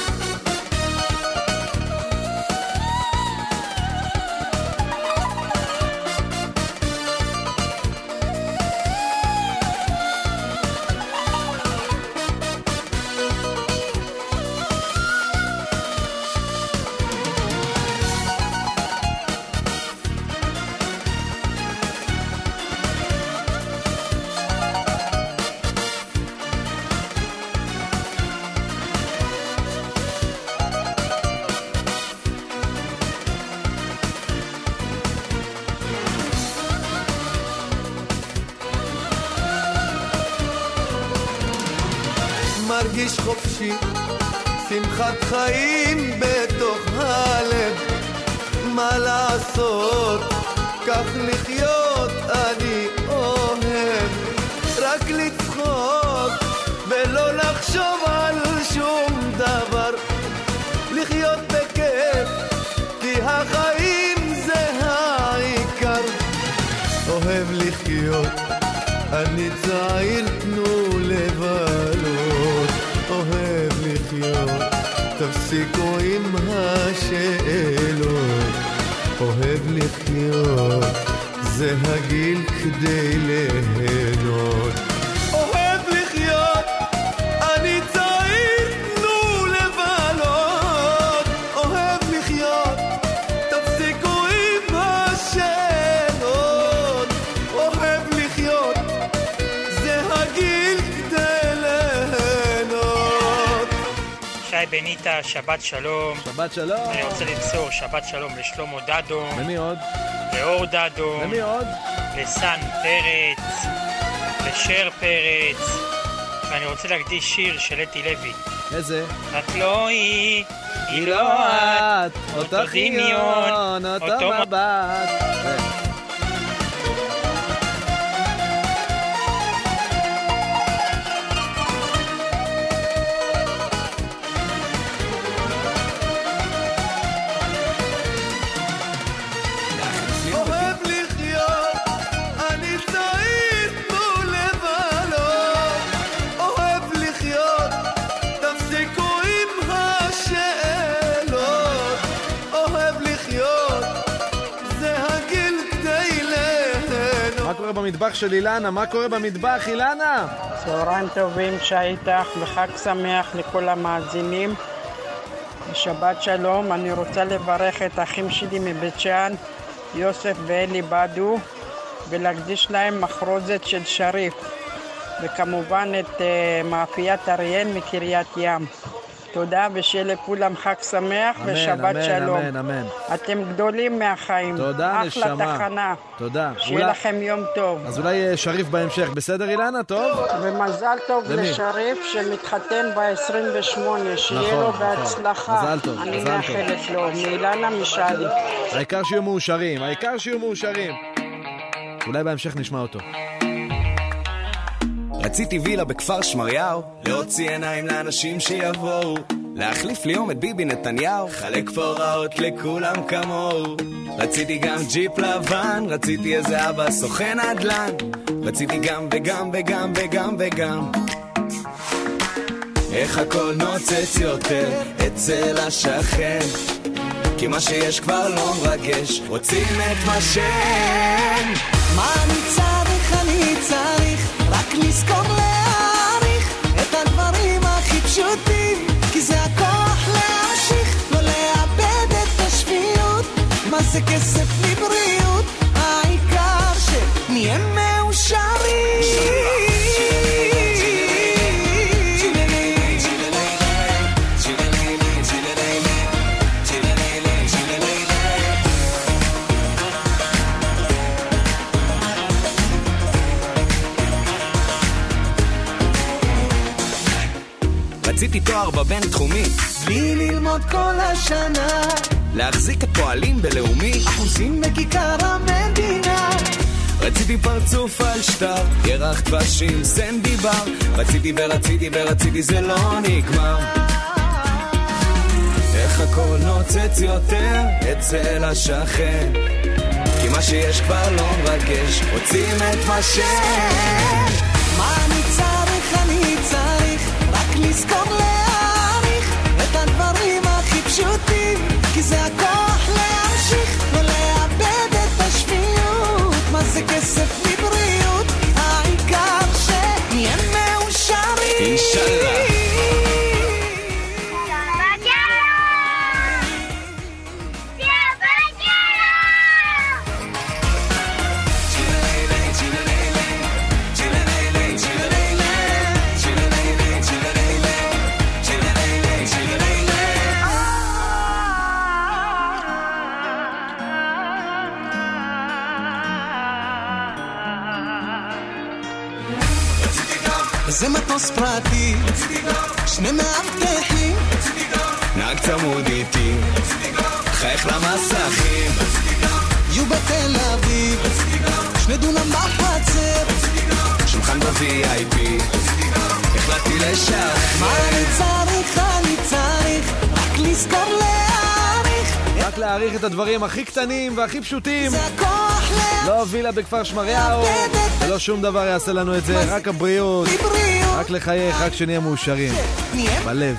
מרגיש חופשי, שמחת חיים בתוך הלב. מה לעשות, כך לחיות אני אוהב. רק לצחוק ולא לחשוב על שום דבר. לחיות בכיף, כי החיים זה העיקר. אוהב לחיות, אני צעיר, תנו לבלות. אוהב לחיות, תפסיקו עם השאלות. אוהב לחיות, זה הגיל כדי ליהנות. אוהב לחיות, אני צעיר, תנו לבלות. אוהב לחיות, תפסיקו עם השאלות. אוהב לחיות, זה הגיל כדי ליהנות. שי בניטה, שבת שלום. שבת שלום. אני רוצה למסור שבת שלום לשלמה דדו. ומי עוד? לאור דדו. ומי עוד? לסן פרץ. לשר פרץ. ואני רוצה להקדיש שיר של אתי לוי. איזה? את לא היא, היא לא את, אותו דמיון, אותו מבט. מה קורה במטבח של אילנה? מה קורה במטבח, אילנה? צהריים טובים, שהייתך וחג שמח לכל המאזינים. שבת שלום, אני רוצה לברך את האחים שלי מבית שאן, יוסף ואלי בדו, ולהקדיש להם מחרוזת של שריף, וכמובן את uh, מאפיית אריאל מקריית ים. תודה, ושיהיה לכולם חג שמח אמן, ושבת אמן, שלום. אמן, אמן. אתם גדולים מהחיים. תודה, אחלה נשמה. תחנה. תודה. שיהיה אולי... לכם יום טוב. אז אולי שריף בהמשך. בסדר, אילנה? טוב? ומזל טוב למי? לשריף שמתחתן ב-עשרים ושמונה. שיהיה נכון, לו נכון. בהצלחה. מזל טוב, אני מזל מאחלת לו. מאילנה משאלי. העיקר שיהיו מאושרים, העיקר שיהיו מאושרים. אולי בהמשך נשמע אותו. רציתי וילה בכפר שמריהו, להוציא עיניים לאנשים שיבואו, להחליף לי יום את ביבי נתניהו, חלק פה רעות לכולם כמוהו. רציתי גם ג'יפ לבן, רציתי איזה אבא סוכן נדל"ן, רציתי גם וגם וגם וגם וגם. איך הכל נוצץ יותר אצל השכן, כי מה שיש כבר לא מרגש, רוצים את מה שאין. מה אני צריך, אני צריך רק לזכור להעריך את הדברים הכי פשוטים, כי זה הכוח להמשיך, לא לאבד את השפיות. מה זה כסף לבריאות, העיקר שנהיה מאושרים. רציתי תואר בבין תחומי, בלי ללמוד כל השנה, להחזיק את פועלים בלאומי, אחוזים בכיכר המדינה. רציתי פרצוף על שטר, ירח דבשים, סנדי בר, רציתי ורציתי ורציתי, זה לא נגמר. איך הכל נוצץ יותר אצל השכן, כי מה שיש כבר לא מרגש, רוצים את מה שאין. מה אני צריך, אני צריך רק לזכור להעריך את הדברים הכי פשוטים, כי זה הכוח להמשיך ולאבד את השפיות. מה זה כסף לבריאות, העיקר שנהיה מאושרים. אינשאללה. זה מטוס פרטי, שני מאבטחים, נהג צמוד איתי, חייך למסכים, יהיו בתל אביב, שני דונם בחצר, שולחן ב-וי איי פי, החלטתי לשחרר. מה אני צריך, אני צריך רק לזכור להעריך, רק להעריך את הדברים הכי קטנים והכי פשוטים. לא וילה בכפר שמריהו, ולא שום דבר יעשה לנו את זה, רק הבריאות, רק לחייך, רק שנהיה מאושרים בלב.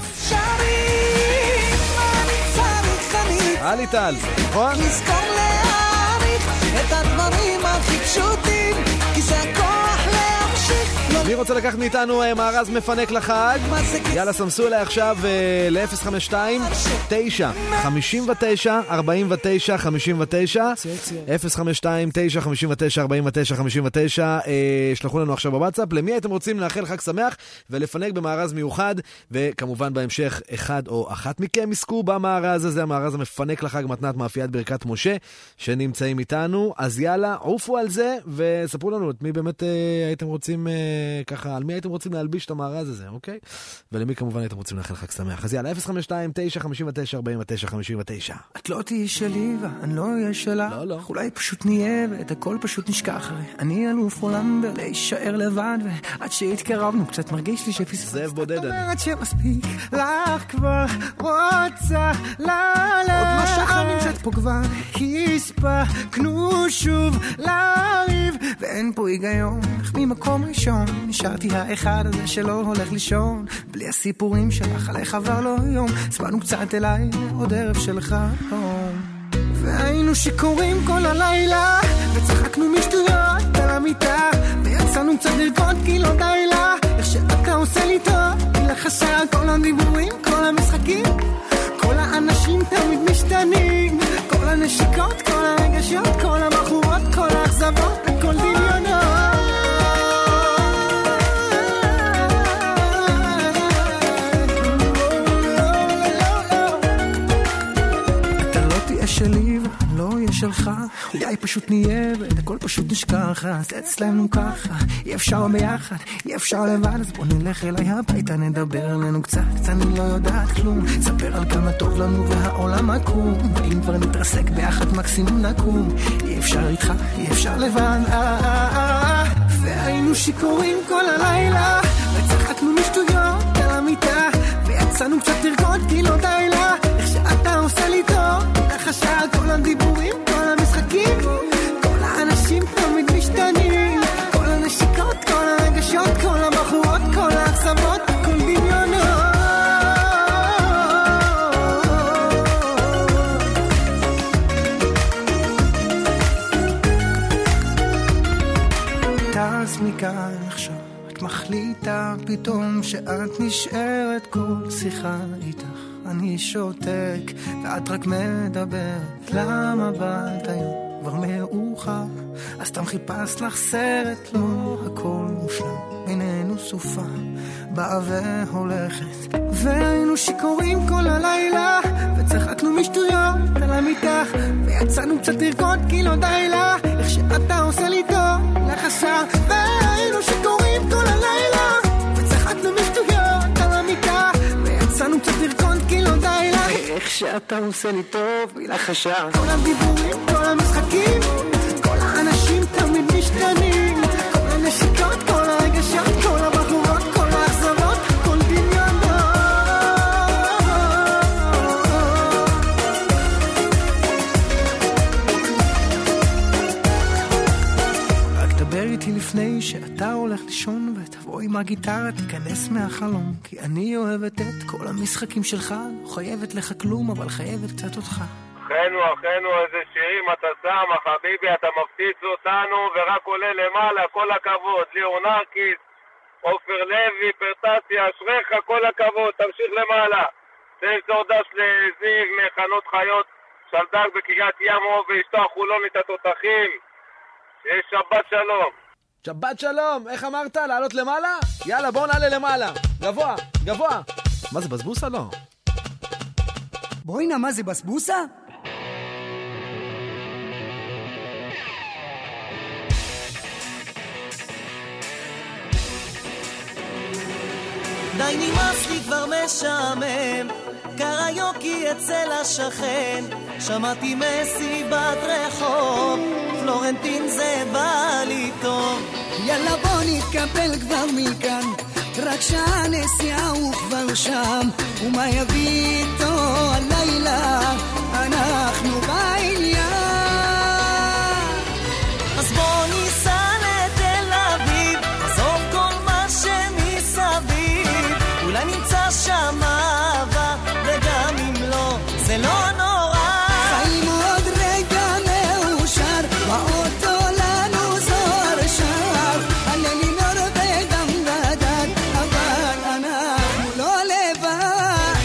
עלי טל, נכון? לזכור להעריך את הדברים הכי פשוטים, כי זה הכוח להמשיך. מי רוצה לקחת מאיתנו מארז מפנק לחג? יאללה, סמסו אליי עכשיו ל-אפס חמש שתיים תשע חמישים ותשע ארבעים ותשע חמישים ותשע אפס חמש שתיים תשע חמישים ותשע ארבעים ותשע חמישים ותשע. שלחו לנו עכשיו בוואטסאפ למי הייתם רוצים לאחל חג שמח ולפנק במארז מיוחד, וכמובן בהמשך אחד או אחת מכם יזכו במארז הזה, המארז המפנק לחג מתנת מאפיית ברכת משה שנמצאים איתנו. אז יאללה, עופו על זה וספרו לנו את מי באמת הייתם רוצים ככה, על מי הייתם רוצים להלביש את המארז הזה, אוקיי? ולמי כמובן הייתם רוצים לאחל חג שמח. אז יאללה, אפס חמש שתיים תשע חמישים ותשע ארבעים ותשע חמישים ותשע. את לא תהיי שלי ואני לא אהיה שלה. לא, לא. אולי פשוט נהיה ואת הכל פשוט נשכח. אני אלוף עולם ולהישאר לבד, ועד שהתקרבנו קצת מרגיש לי שפספסת. זאב בודד אני. אומרת שמספיק לך כבר, רוצה ללב. עוד לא שעה נמצאת פה כבר, הספקנו שוב לריב, ואין פה היגיון, אך ממקום ראשון נשארתי האחד הזה שלא הולך לישון. בלי הסיפורים שלך על איך עבר לו יום, צבענו קצת אליי עוד ערב שלך חום, והיינו שיקורים כל הלילה וצחקנו משטויות על המיטה, ויצאנו קצת לרקוד כי לא די לה איך שאתה עושה לי טוב, כי לך חסר כל הדיבורים, כל המשחקים, כל האנשים תמיד משתנים, כל הנשיקות, כל הרגשות, כל הבחורות, כל האכזבות, הכל דמיונות. שלי ולא יהיה שלך, אולי פשוט נהיה ואת הכל פשוט נשכח, אז אצלנו ככה, אי אפשר ביחד, אי אפשר לבד, אז בוא נלך אליי הביתה, נדבר עלינו קצת, קצת אני לא יודעת כלום, ספר על כמה טוב לנו והעולם עקום, ואם כבר נתרסק ביחד מקסימום נקום, אי אפשר איתך, אי אפשר לבד, והיינו שיקורים כל הלילה וצחקנו משטויות על המיטה, ויצאנו קצת לרקוד כי לא די לה איך שאתה עושה לי טוב, ככה שעה כל הדיבורים, כל המשחקים, כל האנשים תמיד משתנים, כל הנשיקות, כל הרגשות, כל הבחורות, כל האכזבות, הכל דמיונות. מכאן עכשיו את מחליטה פתאום שאת נשארת כל שיחה איתך אני שותק ואת רק מדברת למה באת היום כבר מאוחר אז סתם חיפשת לך סרט לא הכל מושלם בינינו סופה באה והולכת והיינו שיכורים כל הלילה וצחקנו משטויות על המיטה ויצאנו קצת לרקוד כי לא די לה איך שאתה עושה לי טוב לחשה והיינו שיכורים כל הלילה וצחקנו משטויות על המיטה ויצאנו קצת לרקוד כי לא די לה איך שאתה עושה לי טוב לחשה כל הדיבורים כל המשחקים כל האנשים תמיד משתנים כל הנשיקות כל הרגשות כל הבחורות כל האכזבות כל דמיונות רק דבר איתי לפני שאתה הולך לישון ותבוא עם הגיטרה תיכנס מהחלום כי אני אוהבת את כל המשחקים שלך לא חייבת לך כלום אבל חייבת קצת אותך אחינו, אחינו, איזה שירים אתה שם, חביבי, אתה מפציץ אותנו ורק עולה למעלה, כל הכבוד. ליאור נרקיס, עופר לוי, פרטסיה, אשריך, כל הכבוד, תמשיך למעלה. תמסור דש לזיו מחנות חיות, שלדג בקריית ימו ואשתו החולונית התותחים. שיש שבת שלום. שבת שלום, איך אמרת? לעלות למעלה? יאללה, בואו נעלה למעלה. גבוה, גבוה. מה זה, בסבוסה? לא. בואי נה, מה זה, בסבוסה? די נמאס לי כבר משעמם קריוקי אצל השכן שמעתי מסיבת רחוב פלורנטין זה בא לי טוב יאללה בוא נתקבל כבר מכאן רק שעה נסיעה הוא כבר שם ומה יביא איתו הלילה אנחנו בעניין אז בוא ניסע לתל אביב עזוב כל מה שמסביב אולי נמצא שם אהבה וגם אם לא זה לא נורא חיים עוד רגע מאושר באוטו לנו זוהר שר עליני נור וגם בדד אבל אנחנו לא לבד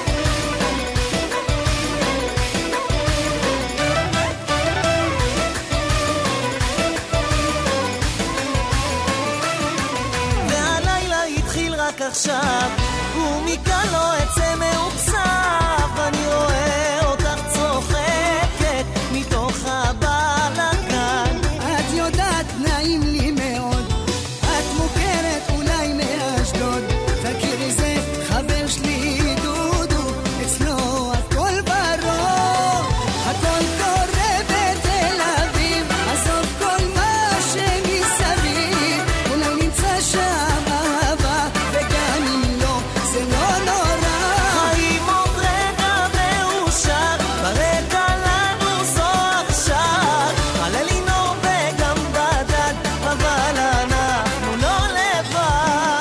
והלילה התחיל רק עכשיו ומכאן לא אצא מאוכסף אני רואה אותך צוחקת מתוך הבלגן את יודעת נעים לי מאוד את מוכרת אולי מאשדוד תכירי זה חבר שלי דודו אצלו הכל ברור הכל קורה בתל אביב עזוב כל מה שמסביב אולי נמצא שם אהבה וגם אם לא זה לא נורא חיים עוד רגע מאושר ברקע לנו זו עכשיו עלה לי נור וגם בדד אבל אנחנו לא לבד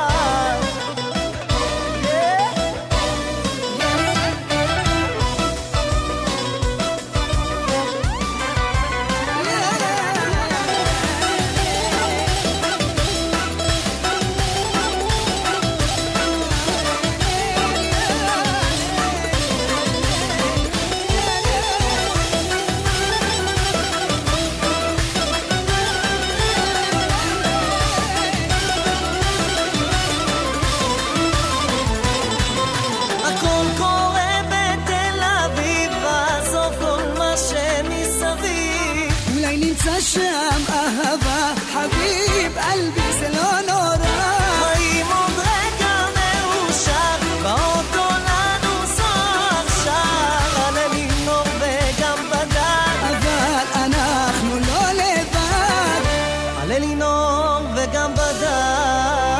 הכל קורה בתל אביב עזוב כל מה שמסביב אולי נמצא שם אהבה חביב אלבי זה לא נורא חיים עוד רגע מאושר באוטו לנו זו עכשיו עלה לי נור וגם בדד אבל אנחנו לא לבד עלה לי נור וגם בדד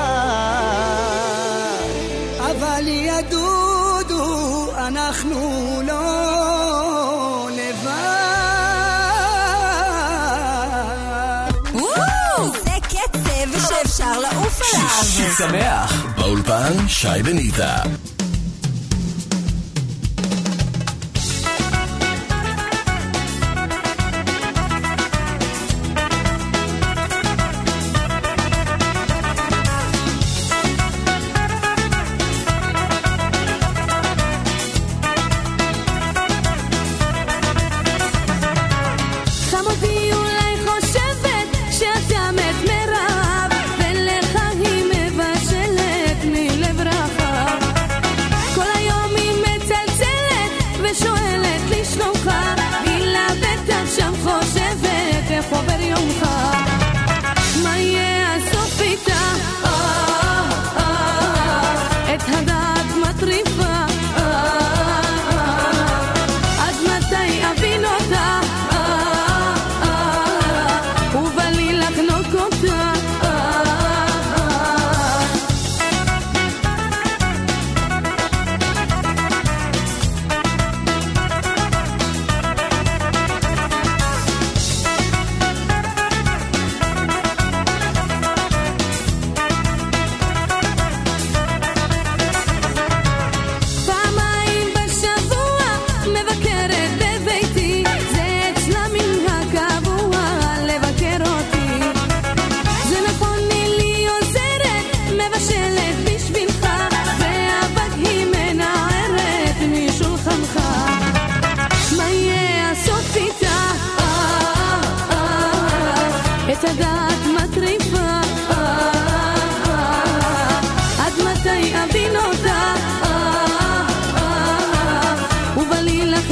אבל ידודו אנחנו לא לבד וואו, זה קצב שאפשר לעוף עליו. שישי שמח, באולפן שי בניטה.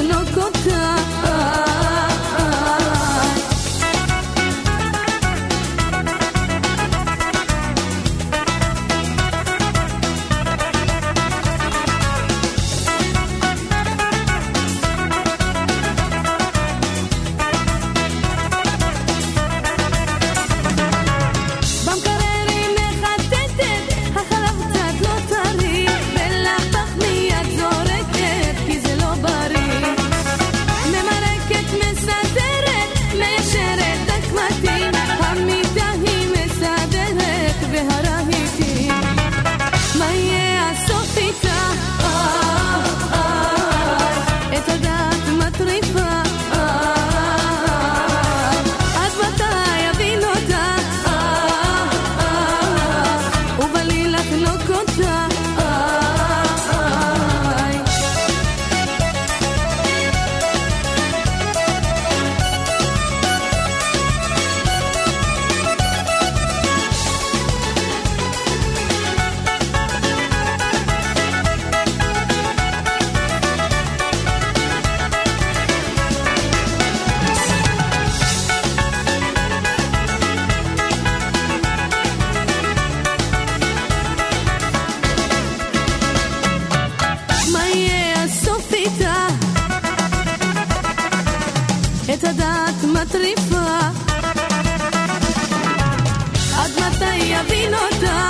לחנוק אותה. את הדעת מטריפה עד מתי יבין אותה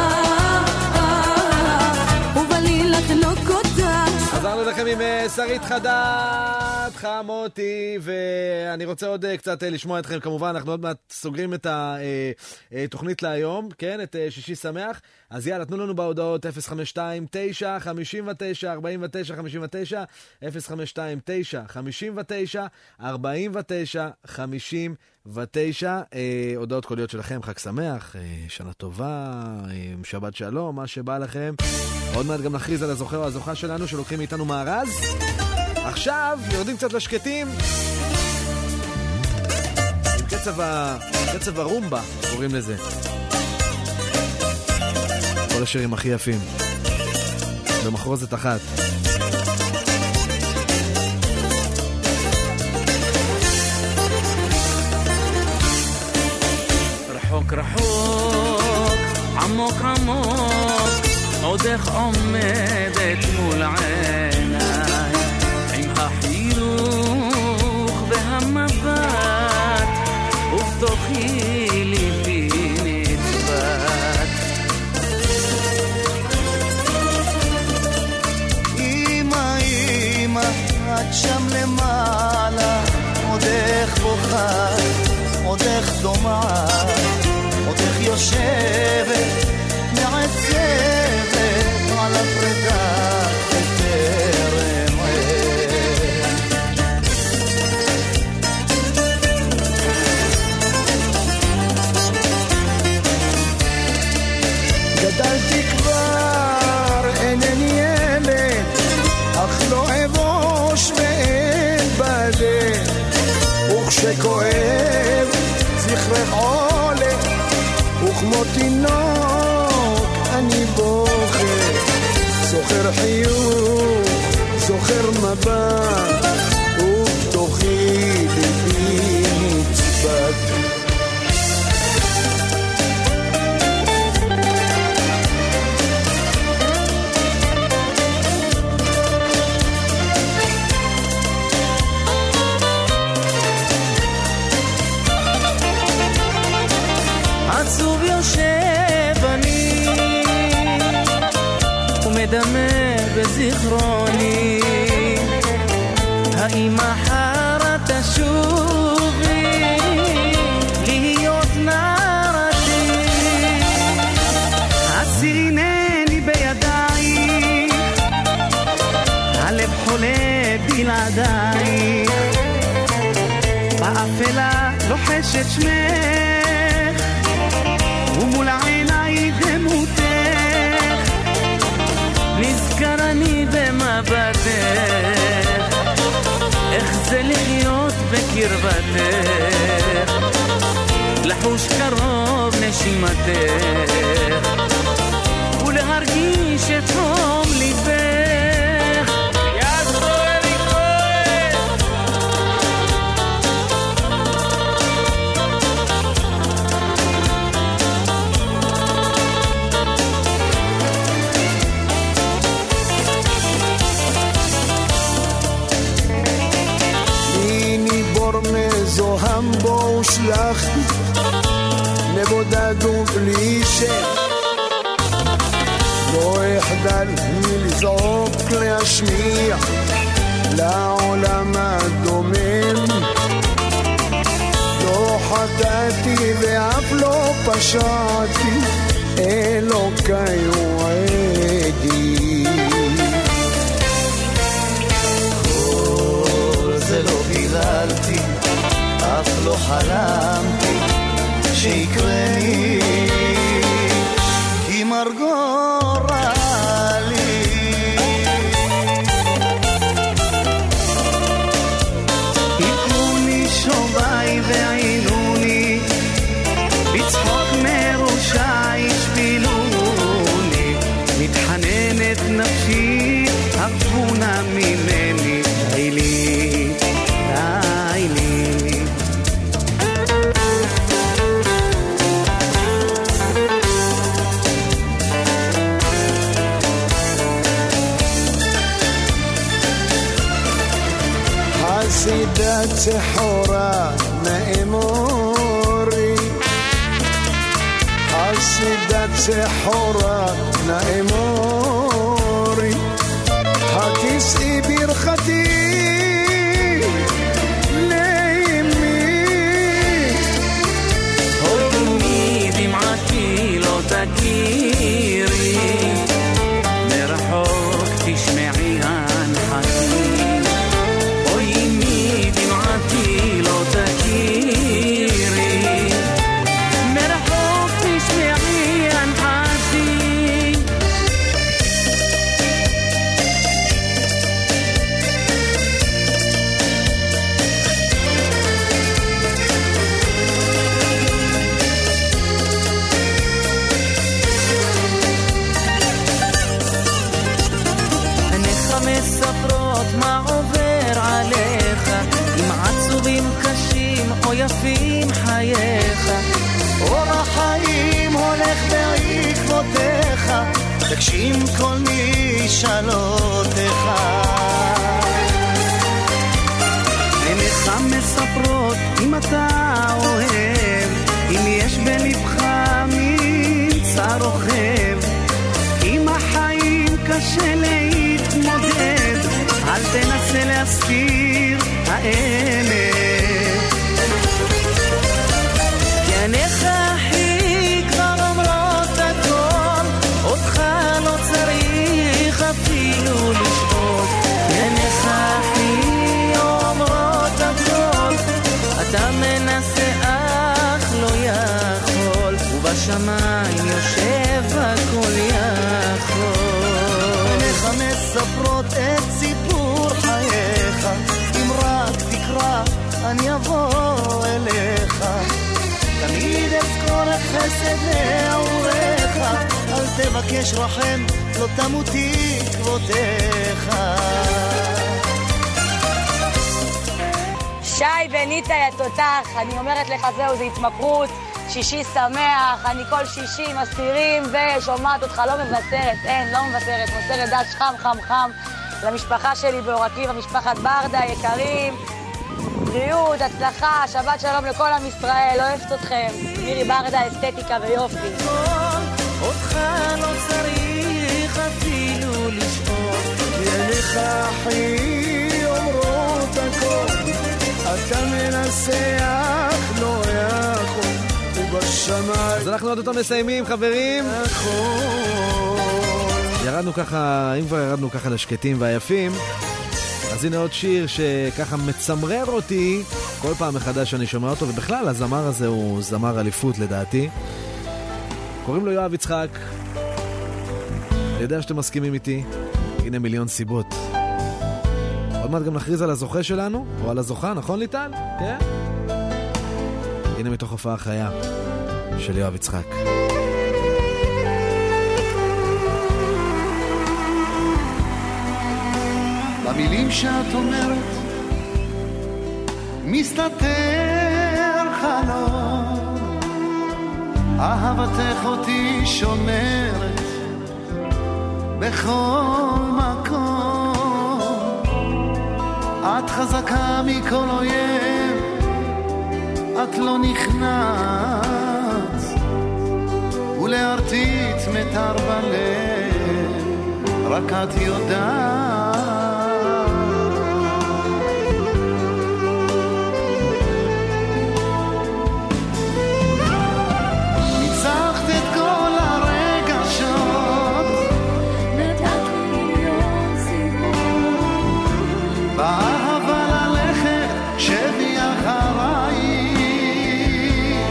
ובלי לחנוק אותה. חזרנו לכם עם שרית חדד חמותי, ואני רוצה עוד קצת לשמוע אתכם. כמובן אנחנו עוד מעט סוגרים את התוכנית להיום, כן, את שישי שמח. אז יאללה, תנו לנו בהודעות אפס חמש שתיים תשע חמש תשע ארבע תשע חמש תשע אפס חמש שתיים תשע חמש תשע ארבע תשע חמש תשע. הודעות קוליות שלכם, חג שמח, שנה טובה, שבת שלום, מה שבא לכם. עוד מעט גם נכריז על הזוכה או הזוכה שלנו שלוקחים מאיתנו מארז. עכשיו יורדים קצת לשקטים עם קצב, ה... קצב הרומבה קוראים לזה. כל השירים הכי יפים במחרוזת אחת. רחוק רחוק עמוק עמוק עודך עומדת מול עיניי עם החיוך והמבט ובתוכי ליבי נצבט. אמא אמא את שם למעלה עודך בוכה עודך דומעת עודך יושבת מעצבת על הפרידה בטרם גדלתי כבר אינני ילד אך לא אבוש ואין בלב וכשכואב זכרך עולה וכמו תינוק אני בוכה זוכר חיוך זוכר מבט ובתוכי ליבי נצבט. עצוב יושב אני ומדמה בזיכרוני האם מחר תשובי להיות נערתי הצילינני בידייך הלב חולה בלעדייך באפלה לוחשת שמך ומול עיניי דמותך נזכר אני במבטך איך זה לחיות בקרבתך לחוש קרוב נשימתך ולהרגיש את חום ליבך. יעזור לי כהן הצלחתי, מבודד ובלי שם, לא אחדל מלזעוק להשמיע לעולם הדומם. לא חטאתי ואף לא פשעתי, אלוקיי הוא עדי. כל זה לא גיללתי, אף לא חלמתי שיקרה לי, כי מרגור רע לי. היכוני שובי ועינוני, בצחוק מראשה השפילוני, מתחננת נפשי הרפונה ממני, די לי, די לי. חסידת צחורה נאמורי, חסידת צחורה נאמורי, הכיסאי ברכתי לאמי. הולדמי דמעתי לא תגירי, מרחוק תשמעי הנחתי. אוי אמי דמעתי לא תגירי, מרחוק תשמעי הנחתי. מספרות מה עובר עליך, עם עצובים קשים או יפים חייך, אור החיים הולך בעקבותיך, תגשים כל משאלותיך. עיניך מספרות אם אתה אוהב, אם יש בלבך מצער רוכב, אם החיים קשה להתמודד, אל תנסה להסתיר האמת, כי עיניך הכי כבר אומרות הכל, אותך לא צריך אפילו לשאול, כי עיניך הכי אומרות הכל, אתה מנסה אך לא יכול, ובשמיים יושב הכל יכול. עיניך מספרות את סיפור חייך, אם רק תקרא אני אבוא אליך, תמיד אזכור חסד נעוריך, אל תבקש רחם, לא תמותי כבודך. שי בניטה יא תותח, אני אומרת לך זהו, זה התמכרות, שישי שמח, אני כל שישי מסתירים ושומעת אותך, לא מבשרת, אין, לא מבשרת, מוסרת דש חם חם חם למשפחה שלי באורקים, המשפחת ברדה, יקרים, בריאות, הצלחה, שבת שלום לכל עם ישראל, אוהבת אתכם, מירי ברדה, אסתטיקה ויופי. אותך לא צריך אפילו לשאול, עיניך הכי אומרות הכל, אתה מנסה אך לא יכול, ובשמיים. אז אנחנו עוד אותו מסיימים, חברים. ירדנו ככה, אם כבר ירדנו ככה לשקטים והיפים, אז הנה עוד שיר שככה מצמרר אותי כל פעם מחדש שאני שומע אותו, ובכלל הזמר הזה הוא זמר אליפות לדעתי. קוראים לו יואב יצחק. אני יודע שאתם מסכימים איתי, הנה מיליון סיבות. עוד מעט גם נכריז על הזוכה שלנו, או על הזוכה, נכון ליטל? כן? הנה מתוך הופעה חיה של יואב יצחק. במילים שאת אומרת מסתתר חלום, אהבתך אותי שומרת בכל מקום, את חזקה מכל אויב, את לא נכנעת, ולהרטיט מטר בלב, רק את יודעת. ניצחת את כל הרגשות, נתת לי מיליון סיבות, באהבה ללכת שבי אחרייך,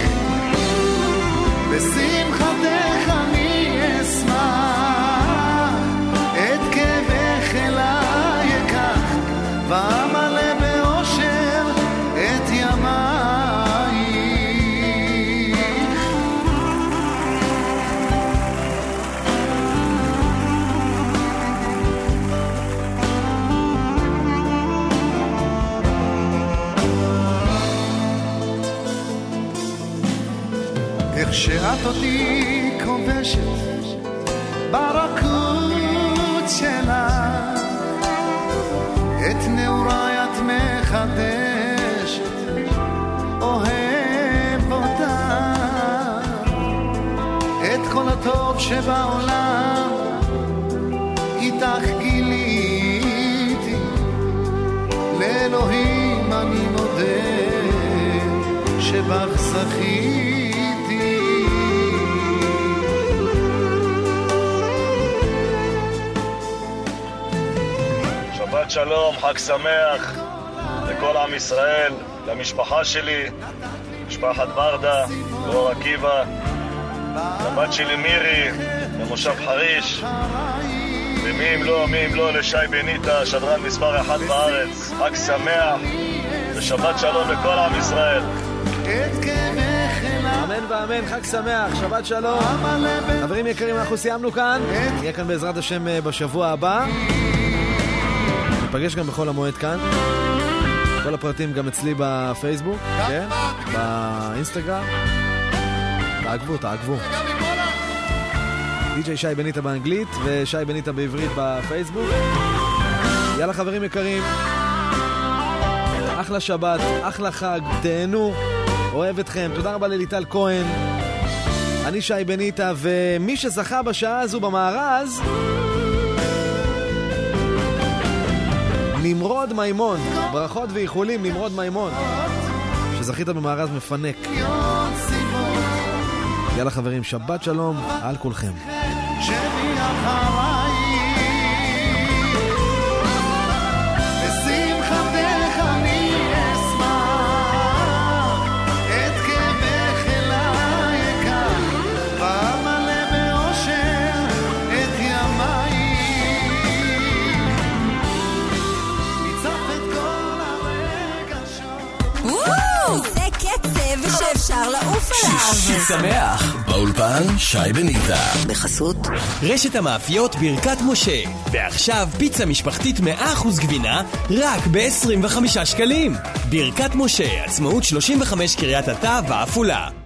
בשמחתך אני אשמח, את כאבך אליי אקח, ואמלא באושר את ימייך. איך שאת אותי כובשת ברכות שלה, את נעוריי את מחדשת, אוהב אותה, את כל הטוב שבעולם איתך גיליתי, לאלוהים אני מודה שבך זכיתי. שבת שלום, חג שמח לכל עם ישראל, למשפחה שלי, משפחת ברדה, באור עקיבא, לבת שלי מירי, במושב חריש, ומי אם לא, מי אם לא, לשי בניטה, שדרן מספר אחד בארץ. חג שמח ושבת שלום לכל עם ישראל. אמן ואמן, חג שמח, שבת שלום. חברים יקרים, אנחנו סיימנו כאן, נהיה כאן בעזרת השם בשבוע הבא, נפגש גם בכל המועד כאן, כל הפרטים גם אצלי בפייסבוק, כן? באינסטגרם, תעקבו, תעקבו. די-ג'יי שי בניטה באנגלית ושי בניטה בעברית בפייסבוק. יאללה חברים יקרים, אחלה שבת, אחלה חג, תהנו, אוהב אתכם. תודה רבה לליטל כהן, אני שי בניטה, ומי שזכה בשעה הזו במארז, נמרוד מימון, ברכות ואיחולים נמרוד מימון, שזכית במארז מפנק. יאללה חברים, שבת שלום על כולכם. ושאפשר לעוף עליו. שישי שמח, באולפן שי בניטה. בחסות רשת המאפיות ברכת משה. ועכשיו פיצה משפחתית מאה אחוז גבינה רק ב-עשרים וחמישה שקלים. ברכת משה, עצמאות שלושים וחמש קריית התא ואפולה.